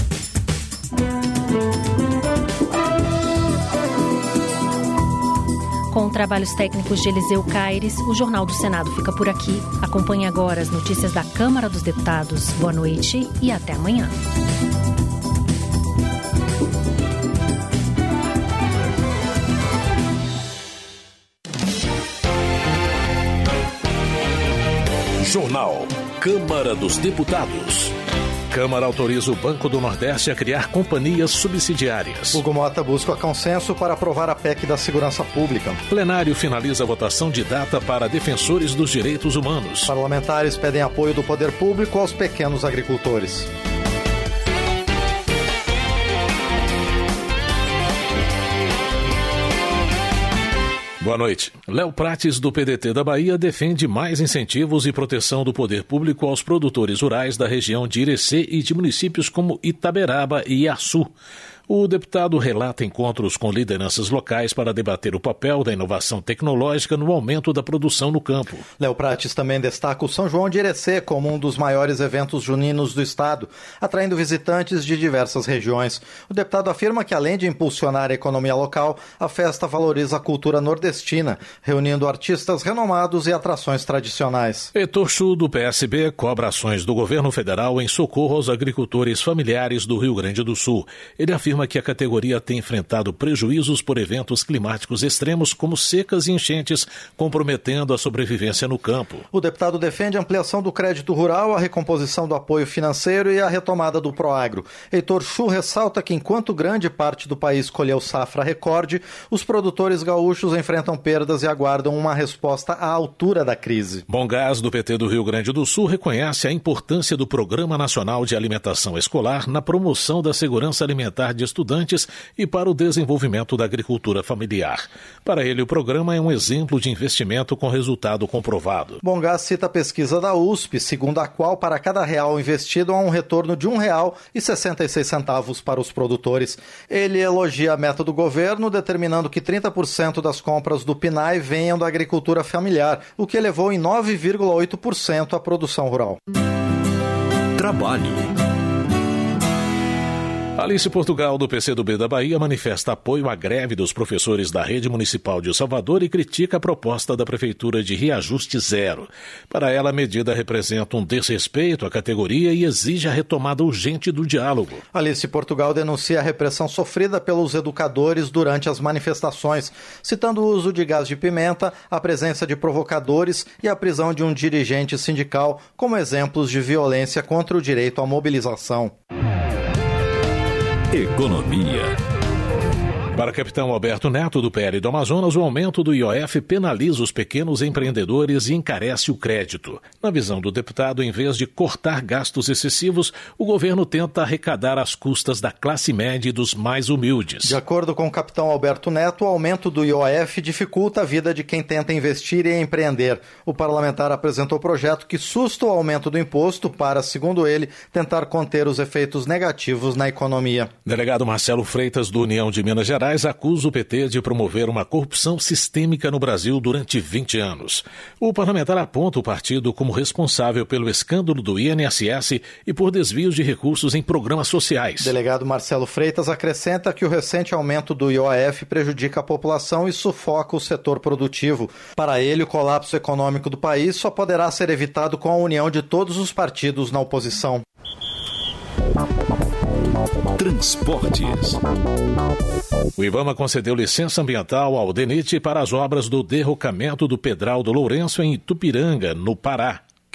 Com trabalhos técnicos de Eliseu Caires, o Jornal do Senado fica por aqui. Acompanhe agora as notícias da Câmara dos Deputados. Boa noite e até amanhã. Jornal Câmara dos Deputados. Câmara autoriza o Banco do Nordeste a criar companhias subsidiárias. Hugo Mota busca consenso para aprovar a PEC da Segurança Pública. Plenário finaliza a votação de data para defensores dos direitos humanos. Parlamentares pedem apoio do poder público aos pequenos agricultores. Boa noite. Léo Prates, do PDT da Bahia, defende mais incentivos e proteção do poder público aos produtores rurais da região de Irecê e de municípios como Itaberaba e Iaçu. O deputado relata encontros com lideranças locais para debater o papel da inovação tecnológica no aumento da produção no campo. Léo Prates também destaca o São João de Irecê como um dos maiores eventos juninos do estado, atraindo visitantes de diversas regiões. O deputado afirma que, além de impulsionar a economia local, a festa valoriza a cultura nordestina, reunindo artistas renomados e atrações tradicionais. Heitor Chu, do PSB, cobra ações do governo federal em socorro aos agricultores familiares do Rio Grande do Sul. Ele afirma que a categoria tem enfrentado prejuízos por eventos climáticos extremos como secas e enchentes, comprometendo a sobrevivência no campo. O deputado defende a ampliação do crédito rural, a recomposição do apoio financeiro e a retomada do Proagro. Heitor Chu ressalta que, enquanto grande parte do país colheu safra recorde, os produtores gaúchos enfrentam perdas e aguardam uma resposta à altura da crise. Bom Gás, do PT do Rio Grande do Sul, reconhece a importância do Programa Nacional de Alimentação Escolar na promoção da segurança alimentar de estudantes e para o desenvolvimento da agricultura familiar. Para ele, o programa é um exemplo de investimento com resultado comprovado. Bom Gás cita a pesquisa da USP, segundo a qual, para cada real investido, há um retorno de R$ 1,66 para os produtores. Ele elogia a meta do governo, determinando que 30% das compras do PNAE venham da agricultura familiar, o que elevou em 9,8% a produção rural. Trabalho. Alice Portugal, do PCdoB da Bahia, manifesta apoio à greve dos professores da Rede Municipal de Salvador e critica a proposta da Prefeitura de reajuste zero. Para ela, a medida representa um desrespeito à categoria e exige a retomada urgente do diálogo. Alice Portugal denuncia a repressão sofrida pelos educadores durante as manifestações, citando o uso de gás de pimenta, a presença de provocadores e a prisão de um dirigente sindical como exemplos de violência contra o direito à mobilização. Economia. Para o capitão Alberto Neto, do PL do Amazonas, o aumento do IOF penaliza os pequenos empreendedores e encarece o crédito. Na visão do deputado, em vez de cortar gastos excessivos, o governo tenta arrecadar às custas da classe média e dos mais humildes. De acordo com o capitão Alberto Neto, o aumento do IOF dificulta a vida de quem tenta investir e empreender. O parlamentar apresentou projeto que susta o aumento do imposto para, segundo ele, tentar conter os efeitos negativos na economia. Delegado Marcelo Freitas, do União de Minas Gerais, acusa o PT de promover uma corrupção sistêmica no Brasil durante 20 anos. O parlamentar aponta o partido como responsável pelo escândalo do INSS e por desvios de recursos em programas sociais. Delegado Marcelo Freitas acrescenta que o recente aumento do IOF prejudica a população e sufoca o setor produtivo. Para ele, o colapso econômico do país só poderá ser evitado com a união de todos os partidos na oposição. Transportes. O IBAMA concedeu licença ambiental ao DENIT para as obras do derrocamento do Pedral do Lourenço em Itupiranga, no Pará,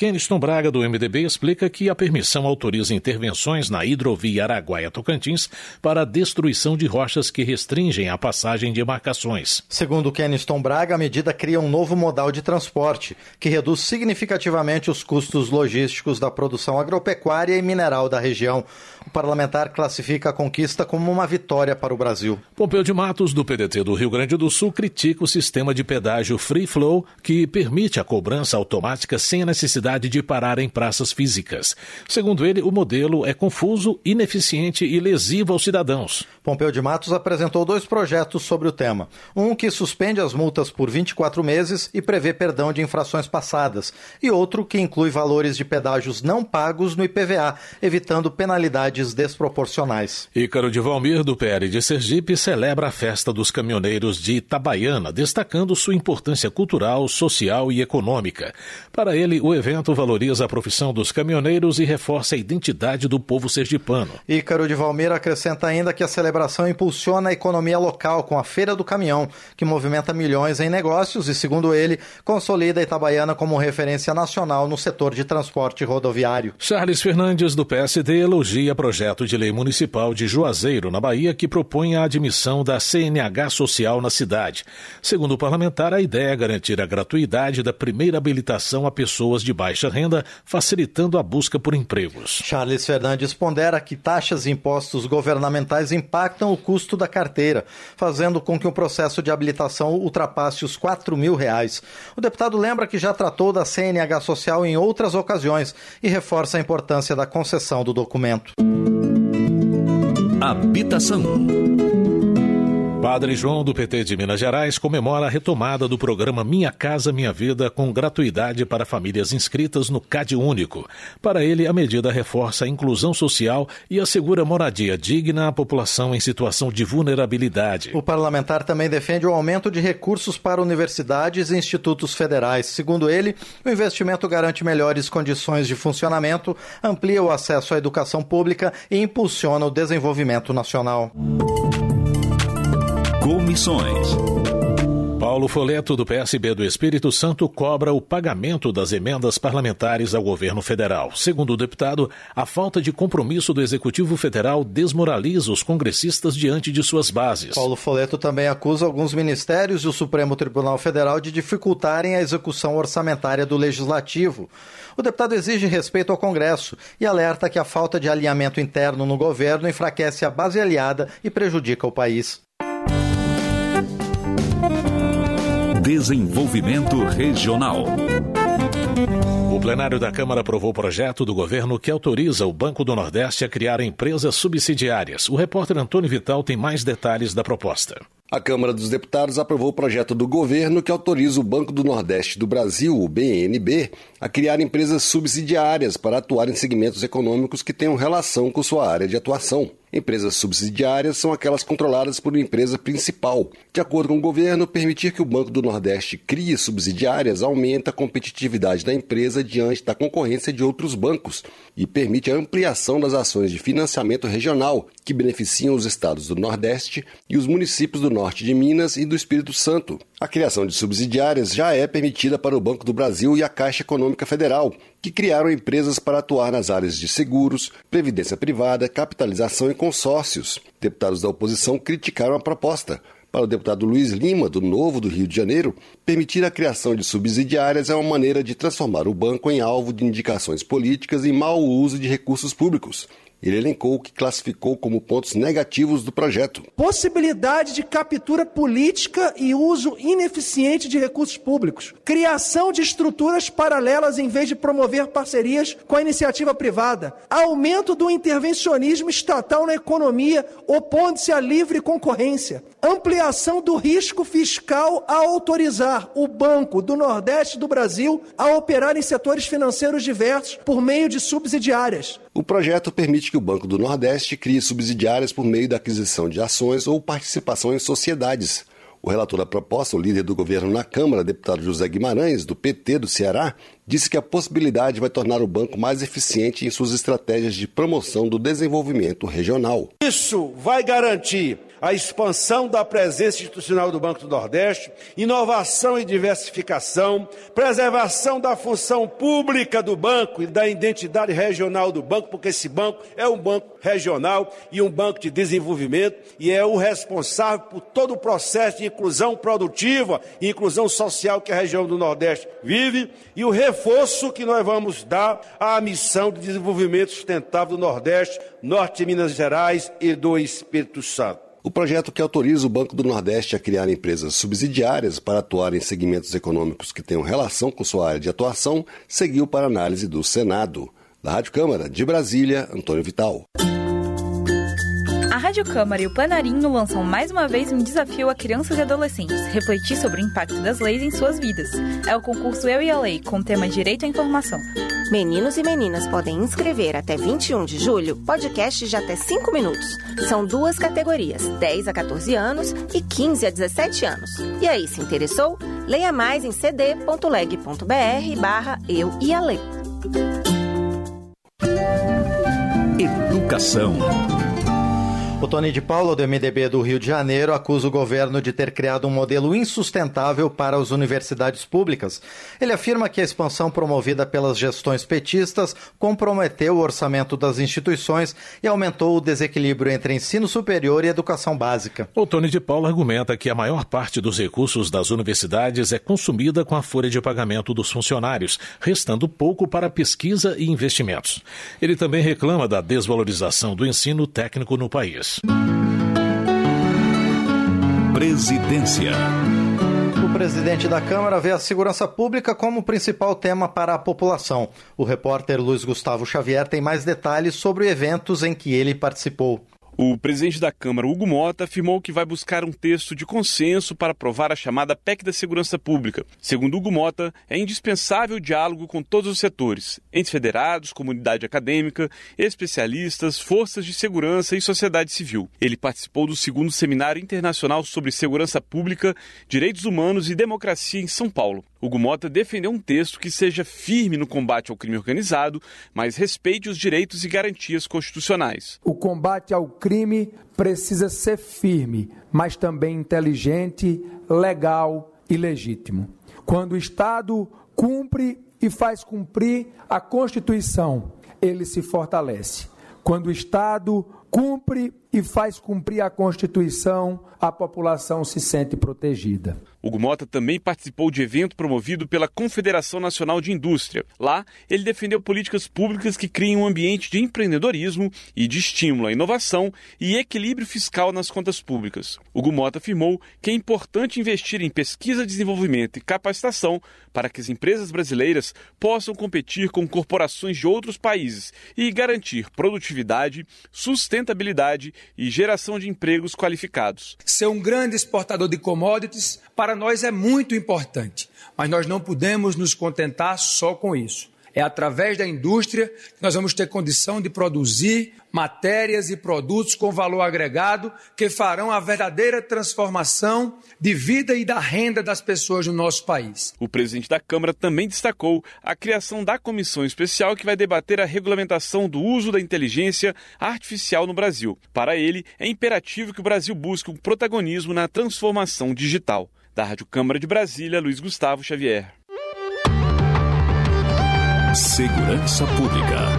Keniston Braga, do MDB, explica que a permissão autoriza intervenções na hidrovia Araguaia-Tocantins para a destruição de rochas que restringem a passagem de embarcações. Segundo Keniston Braga, a medida cria um novo modal de transporte, que reduz significativamente os custos logísticos da produção agropecuária e mineral da região. O parlamentar classifica a conquista como uma vitória para o Brasil. Pompeu de Matos, do PDT do Rio Grande do Sul, critica o sistema de pedágio Free Flow, que permite a cobrança automática sem a necessidade de parar em praças físicas. Segundo ele, o modelo é confuso, ineficiente e lesivo aos cidadãos. Pompeu de Matos apresentou 2 projetos sobre o tema. Um que suspende as multas por 24 meses e prevê perdão de infrações passadas. E outro que inclui valores de pedágios não pagos no IPVA, evitando penalidades desproporcionais. Ícaro de Valmir, do PL de Sergipe, celebra a festa dos caminhoneiros de Itabaiana, destacando sua importância cultural, social e econômica. Para ele, o evento valoriza a profissão dos caminhoneiros e reforça a identidade do povo sergipano. Ícaro de Valmir acrescenta ainda que a celebração impulsiona a economia local com a Feira do Caminhão, que movimenta milhões em negócios e, segundo ele, consolida Itabaiana como referência nacional no setor de transporte rodoviário. Charles Fernandes, do PSD, elogia projeto de lei municipal de Juazeiro, na Bahia, que propõe a admissão da CNH social na cidade. Segundo o parlamentar, a ideia é garantir a gratuidade da primeira habilitação a pessoas de baixa renda, facilitando a busca por empregos. Charles Fernandes pondera que taxas e impostos governamentais impactam o custo da carteira, fazendo com que o processo de habilitação ultrapasse os R$4.000. O deputado lembra que já tratou da CNH social em outras ocasiões e reforça a importância da concessão do documento. Habitação. Padre João, do PT de Minas Gerais, comemora a retomada do programa Minha Casa Minha Vida com gratuidade para famílias inscritas no CadÚnico. Para ele, a medida reforça a inclusão social e assegura moradia digna à população em situação de vulnerabilidade. O parlamentar também defende o aumento de recursos para universidades e institutos federais. Segundo ele, o investimento garante melhores condições de funcionamento, amplia o acesso à educação pública e impulsiona o desenvolvimento nacional. Comissões. Paulo Foleto, do PSB do Espírito Santo, cobra o pagamento das emendas parlamentares ao governo federal. Segundo o deputado, a falta de compromisso do Executivo Federal desmoraliza os congressistas diante de suas bases. Paulo Foleto também acusa alguns ministérios e o Supremo Tribunal Federal de dificultarem a execução orçamentária do Legislativo. O deputado exige respeito ao Congresso e alerta que a falta de alinhamento interno no governo enfraquece a base aliada e prejudica o país. Desenvolvimento Regional. O plenário da Câmara aprovou o projeto do governo que autoriza o Banco do Nordeste a criar empresas subsidiárias. O repórter Antônio Vital tem mais detalhes da proposta. A Câmara dos Deputados aprovou o projeto do governo que autoriza o Banco do Nordeste do Brasil, o BNB, a criar empresas subsidiárias para atuar em segmentos econômicos que tenham relação com sua área de atuação. Empresas subsidiárias são aquelas controladas por uma empresa principal. De acordo com o governo, permitir que o Banco do Nordeste crie subsidiárias aumenta a competitividade da empresa diante da concorrência de outros bancos e permite a ampliação das ações de financiamento regional que beneficiam os estados do Nordeste e os municípios do Norte de Minas e do Espírito Santo. A criação de subsidiárias já é permitida para o Banco do Brasil e a Caixa Econômica Federal, que criaram empresas para atuar nas áreas de seguros, previdência privada, capitalização e consórcios. Deputados da oposição criticaram a proposta. Para o deputado Luiz Lima, do Novo do Rio de Janeiro, permitir a criação de subsidiárias é uma maneira de transformar o banco em alvo de indicações políticas e mau uso de recursos públicos. Ele elencou o que classificou como pontos negativos do projeto. Possibilidade de captura política e uso ineficiente de recursos públicos. Criação de estruturas paralelas em vez de promover parcerias com a iniciativa privada. Aumento do intervencionismo estatal na economia, opondo-se à livre concorrência. Ampliação do risco fiscal a autorizar o Banco do Nordeste do Brasil a operar em setores financeiros diversos por meio de subsidiárias. O projeto permite que o Banco do Nordeste crie subsidiárias por meio da aquisição de ações ou participação em sociedades. O relator da proposta, o líder do governo na Câmara, deputado José Guimarães, do PT do Ceará, disse que a possibilidade vai tornar o banco mais eficiente em suas estratégias de promoção do desenvolvimento regional. Isso vai garantir a expansão da presença institucional do Banco do Nordeste, inovação e diversificação, preservação da função pública do banco e da identidade regional do banco, porque esse banco é um banco regional e um banco de desenvolvimento e é o responsável por todo o processo de inclusão produtiva e inclusão social que a região do Nordeste vive, e o reforço que nós vamos dar à missão de desenvolvimento sustentável do Nordeste, Norte de Minas Gerais e do Espírito Santo. O projeto que autoriza o Banco do Nordeste a criar empresas subsidiárias para atuar em segmentos econômicos que tenham relação com sua área de atuação seguiu para análise do Senado. Da Rádio Câmara, de Brasília, Antônio Vital. A Rádio Câmara e o Planarinho lançam mais uma vez um desafio a crianças e adolescentes, refletir sobre o impacto das leis em suas vidas. É o concurso Eu e a Lei, com o tema Direito à Informação. Meninos e meninas podem inscrever até 21 de julho podcasts de até 5 minutos. São 2 categorias, 10 a 14 anos e 15 a 17 anos. E aí, se interessou? Leia mais em cd.leg.br/Eu e a Lei. Educação. O Tony de Paula, do MDB do Rio de Janeiro, acusa o governo de ter criado um modelo insustentável para as universidades públicas. Ele afirma que a expansão promovida pelas gestões petistas comprometeu o orçamento das instituições e aumentou o desequilíbrio entre ensino superior e educação básica. O Tony de Paula argumenta que a maior parte dos recursos das universidades é consumida com a folha de pagamento dos funcionários, restando pouco para pesquisa e investimentos. Ele também reclama da desvalorização do ensino técnico no país. Presidência. O presidente da Câmara vê a segurança pública como principal tema para a população. O repórter Luiz Gustavo Xavier tem mais detalhes sobre eventos em que ele participou. O presidente da Câmara, Hugo Mota, afirmou que vai buscar um texto de consenso para aprovar a chamada PEC da Segurança Pública. Segundo Hugo Mota, é indispensável o diálogo com todos os setores, entes federados, comunidade acadêmica, especialistas, forças de segurança e sociedade civil. Ele participou do 2º Seminário Internacional sobre Segurança Pública, Direitos Humanos e Democracia em São Paulo. Hugo Mota defendeu um texto que seja firme no combate ao crime organizado, mas respeite os direitos e garantias constitucionais. O combate ao crime precisa ser firme, mas também inteligente, legal e legítimo. Quando o Estado cumpre e faz cumprir a Constituição, ele se fortalece. Quando o Estado cumpre e faz cumprir a Constituição, a população se sente protegida. Hugo Mota também participou de evento promovido pela Confederação Nacional de Indústria. Lá, ele defendeu políticas públicas que criem um ambiente de empreendedorismo e de estímulo à inovação e equilíbrio fiscal nas contas públicas. Hugo Mota afirmou que é importante investir em pesquisa, desenvolvimento e capacitação para que as empresas brasileiras possam competir com corporações de outros países e garantir produtividade, sustentabilidade e geração de empregos qualificados. Ser um grande exportador de commodities para nós é muito importante, mas nós não podemos nos contentar só com isso. É através da indústria que nós vamos ter condição de produzir matérias e produtos com valor agregado que farão a verdadeira transformação de vida e da renda das pessoas no nosso país. O presidente da Câmara também destacou a criação da comissão especial que vai debater a regulamentação do uso da inteligência artificial no Brasil. Para ele, é imperativo que o Brasil busque um protagonismo na transformação digital. Da Rádio Câmara de Brasília, Luiz Gustavo Xavier. Segurança Pública.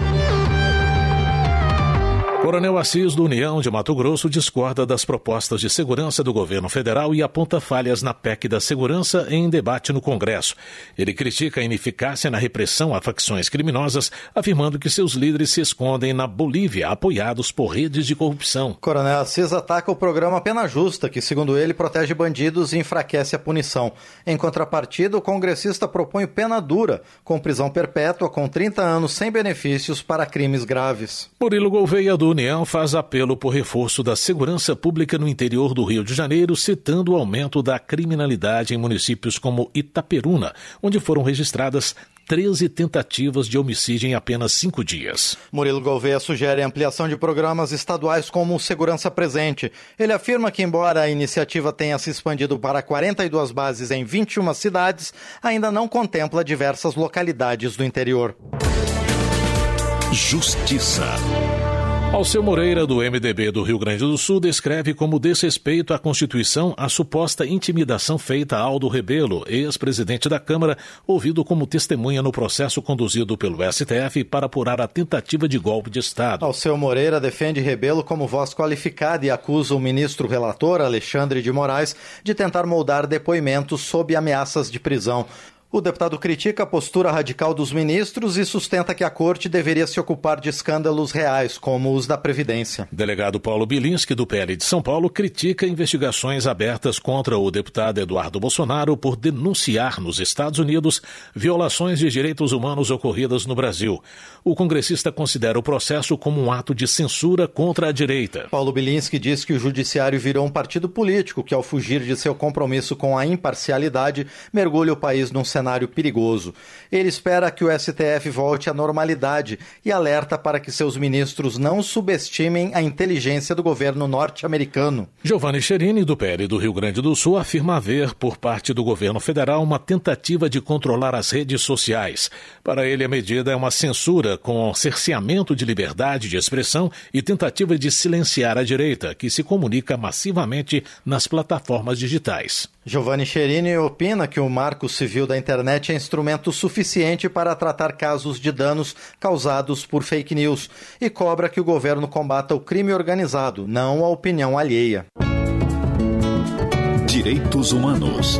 Coronel Assis, do União de Mato Grosso, discorda das propostas de segurança do governo federal e aponta falhas na PEC da segurança em debate no Congresso. Ele critica a ineficácia na repressão a facções criminosas, afirmando que seus líderes se escondem na Bolívia, apoiados por redes de corrupção. Coronel Assis ataca o programa Pena Justa, que, segundo ele, protege bandidos e enfraquece a punição. Em contrapartida, o congressista propõe pena dura, com prisão perpétua com 30 anos sem benefícios para crimes graves. Murilo Gouveia, do União, faz apelo por reforço da segurança pública no interior do Rio de Janeiro, citando o aumento da criminalidade em municípios como Itaperuna, onde foram registradas 13 tentativas de homicídio em apenas 5 dias. Murilo Gouveia sugere a ampliação de programas estaduais como o Segurança Presente. Ele afirma que, embora a iniciativa tenha se expandido para 42 bases em 21 cidades, ainda não contempla diversas localidades do interior. Justiça. Alceu Moreira, do MDB do Rio Grande do Sul, descreve como desrespeito à Constituição a suposta intimidação feita a Aldo Rebelo, ex-presidente da Câmara, ouvido como testemunha no processo conduzido pelo STF para apurar a tentativa de golpe de Estado. Alceu Moreira defende Rebelo como voz qualificada e acusa o ministro relator, Alexandre de Moraes, de tentar moldar depoimentos sob ameaças de prisão. O deputado critica a postura radical dos ministros e sustenta que a corte deveria se ocupar de escândalos reais, como os da Previdência. Delegado Paulo Bilinski, do PL de São Paulo, critica investigações abertas contra o deputado Eduardo Bolsonaro por denunciar nos Estados Unidos violações de direitos humanos ocorridas no Brasil. O congressista considera o processo como um ato de censura contra a direita. Paulo Bilinski diz que o judiciário virou um partido político que, ao fugir de seu compromisso com a imparcialidade, mergulha o país num cenário perigoso. Ele espera que o STF volte à normalidade e alerta para que seus ministros não subestimem a inteligência do governo norte-americano. Giovanni Cherini, do PL do Rio Grande do Sul, afirma haver, por parte do governo federal, uma tentativa de controlar as redes sociais. Para ele, a medida é uma censura com cerceamento de liberdade de expressão e tentativa de silenciar a direita, que se comunica massivamente nas plataformas digitais. Giovanni Cherini opina que o Marco Civil da Internet é instrumento suficiente para tratar casos de danos causados por fake news e cobra que o governo combata o crime organizado, não a opinião alheia. Direitos Humanos.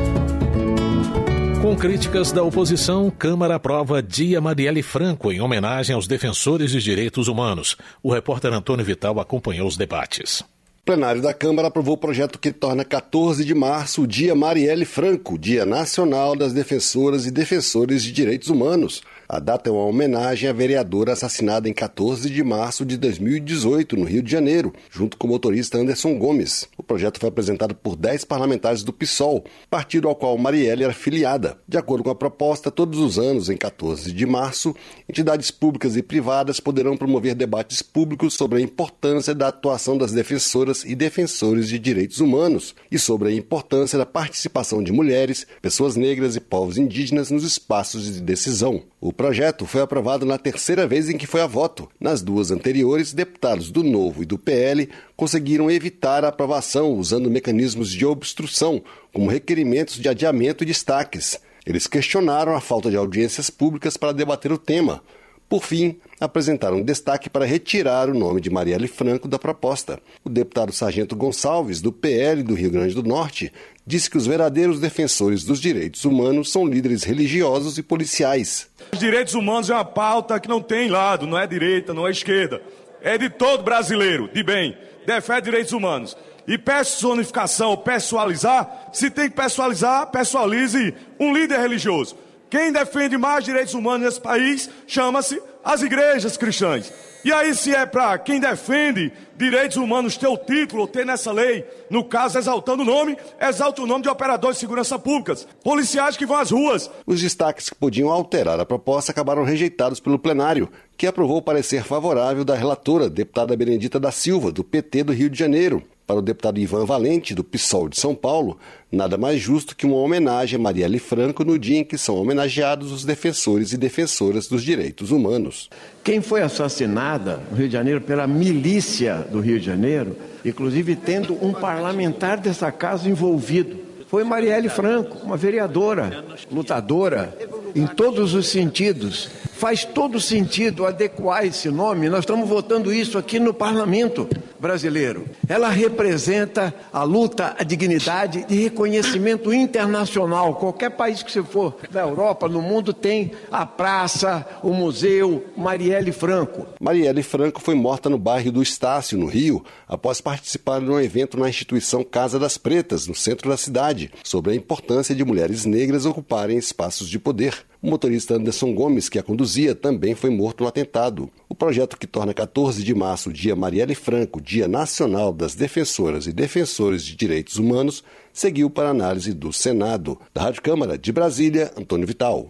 Com críticas da oposição, Câmara aprova Dia Marielle Franco em homenagem aos defensores de direitos humanos. O repórter Antônio Vital acompanhou os debates. O plenário da Câmara aprovou o projeto que torna 14 de março o Dia Marielle Franco, Dia Nacional das Defensoras e Defensores de Direitos Humanos. A data é uma homenagem à vereadora assassinada em 14 de março de 2018, no Rio de Janeiro, junto com o motorista Anderson Gomes. O projeto foi apresentado por 10 parlamentares do PSOL, partido ao qual Marielle era filiada. De acordo com a proposta, todos os anos, em 14 de março, entidades públicas e privadas poderão promover debates públicos sobre a importância da atuação das defensoras e defensores de direitos humanos e sobre a importância da participação de mulheres, pessoas negras e povos indígenas nos espaços de decisão. O projeto foi aprovado na terceira vez em que foi a voto. Nas duas anteriores, deputados do Novo e do PL conseguiram evitar a aprovação usando mecanismos de obstrução, como requerimentos de adiamento e destaques. Eles questionaram a falta de audiências públicas para debater o tema. Por fim, apresentaram um destaque para retirar o nome de Marielle Franco da proposta. O deputado Sargento Gonçalves, do PL do Rio Grande do Norte, disse que os verdadeiros defensores dos direitos humanos são líderes religiosos e policiais. Os direitos humanos é uma pauta que não tem lado, não é direita, não é esquerda. É de todo brasileiro, de bem, defende direitos humanos. E personificação, pessoalizar, se tem que pessoalizar, pessoalize um líder religioso. Quem defende mais direitos humanos nesse país chama-se as igrejas cristãs. E aí, se é para quem defende direitos humanos ter o título, ou ter nessa lei, no caso, exaltando o nome, exalta o nome de operadores de segurança públicas, policiais que vão às ruas. Os destaques que podiam alterar a proposta acabaram rejeitados pelo plenário, que aprovou o parecer favorável da relatora, deputada Benedita da Silva, do PT do Rio de Janeiro. Para o deputado Ivan Valente, do PSOL de São Paulo, nada mais justo que uma homenagem a Marielle Franco no dia em que são homenageados os defensores e defensoras dos direitos humanos. Quem foi assassinada no Rio de Janeiro pela milícia do Rio de Janeiro, inclusive tendo um parlamentar dessa casa envolvido, foi Marielle Franco, uma vereadora, lutadora em todos os sentidos. Faz todo sentido adequar esse nome. Nós estamos votando isso aqui no parlamento brasileiro. Ela representa a luta, a dignidade de reconhecimento internacional. Qualquer país que você for, da Europa, no mundo, tem a praça, o museu Marielle Franco. Marielle Franco foi morta no bairro do Estácio, no Rio, após participar de um evento na instituição Casa das Pretas, no centro da cidade, sobre a importância de mulheres negras ocuparem espaços de poder. O motorista Anderson Gomes, que a conduzia, também foi morto no atentado. O projeto que torna 14 de março o Dia Marielle Franco, Dia Nacional das Defensoras e Defensores de Direitos Humanos, seguiu para análise do Senado. Da Rádio Câmara de Brasília, Antônio Vital.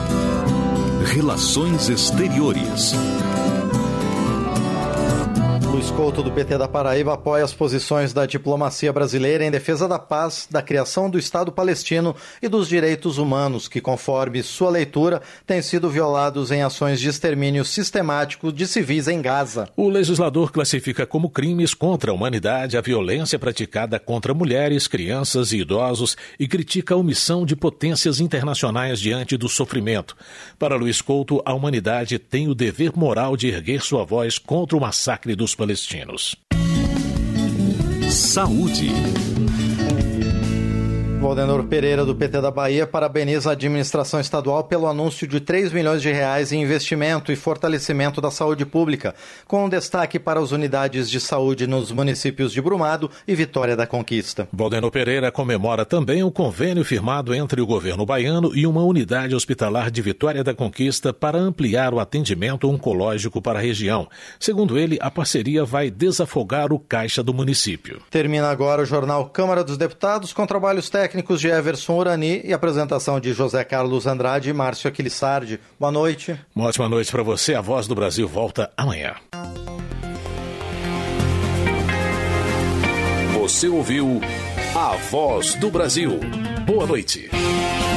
Relações Exteriores. Luiz Couto, do PT da Paraíba, apoia as posições da diplomacia brasileira em defesa da paz, da criação do Estado palestino e dos direitos humanos, que, conforme sua leitura, têm sido violados em ações de extermínio sistemático de civis em Gaza. O legislador classifica como crimes contra a humanidade a violência praticada contra mulheres, crianças e idosos e critica a omissão de potências internacionais diante do sofrimento. Para Luiz Couto, a humanidade tem o dever moral de erguer sua voz contra o massacre dos palestinos. Saúde. Valdenor Pereira, do PT da Bahia, parabeniza a administração estadual pelo anúncio de 3 milhões de reais em investimento e fortalecimento da saúde pública, com destaque para as unidades de saúde nos municípios de Brumado e Vitória da Conquista. Valdenor Pereira comemora também o convênio firmado entre o governo baiano e uma unidade hospitalar de Vitória da Conquista para ampliar o atendimento oncológico para a região. Segundo ele, a parceria vai desafogar o caixa do município. Termina agora o jornal Câmara dos Deputados com trabalhos técnicos de Everson Urani e apresentação de José Carlos Andrade e Márcio Aquilissardi. Boa noite. Uma ótima noite para você. A Voz do Brasil volta amanhã. Você ouviu A Voz do Brasil. Boa noite.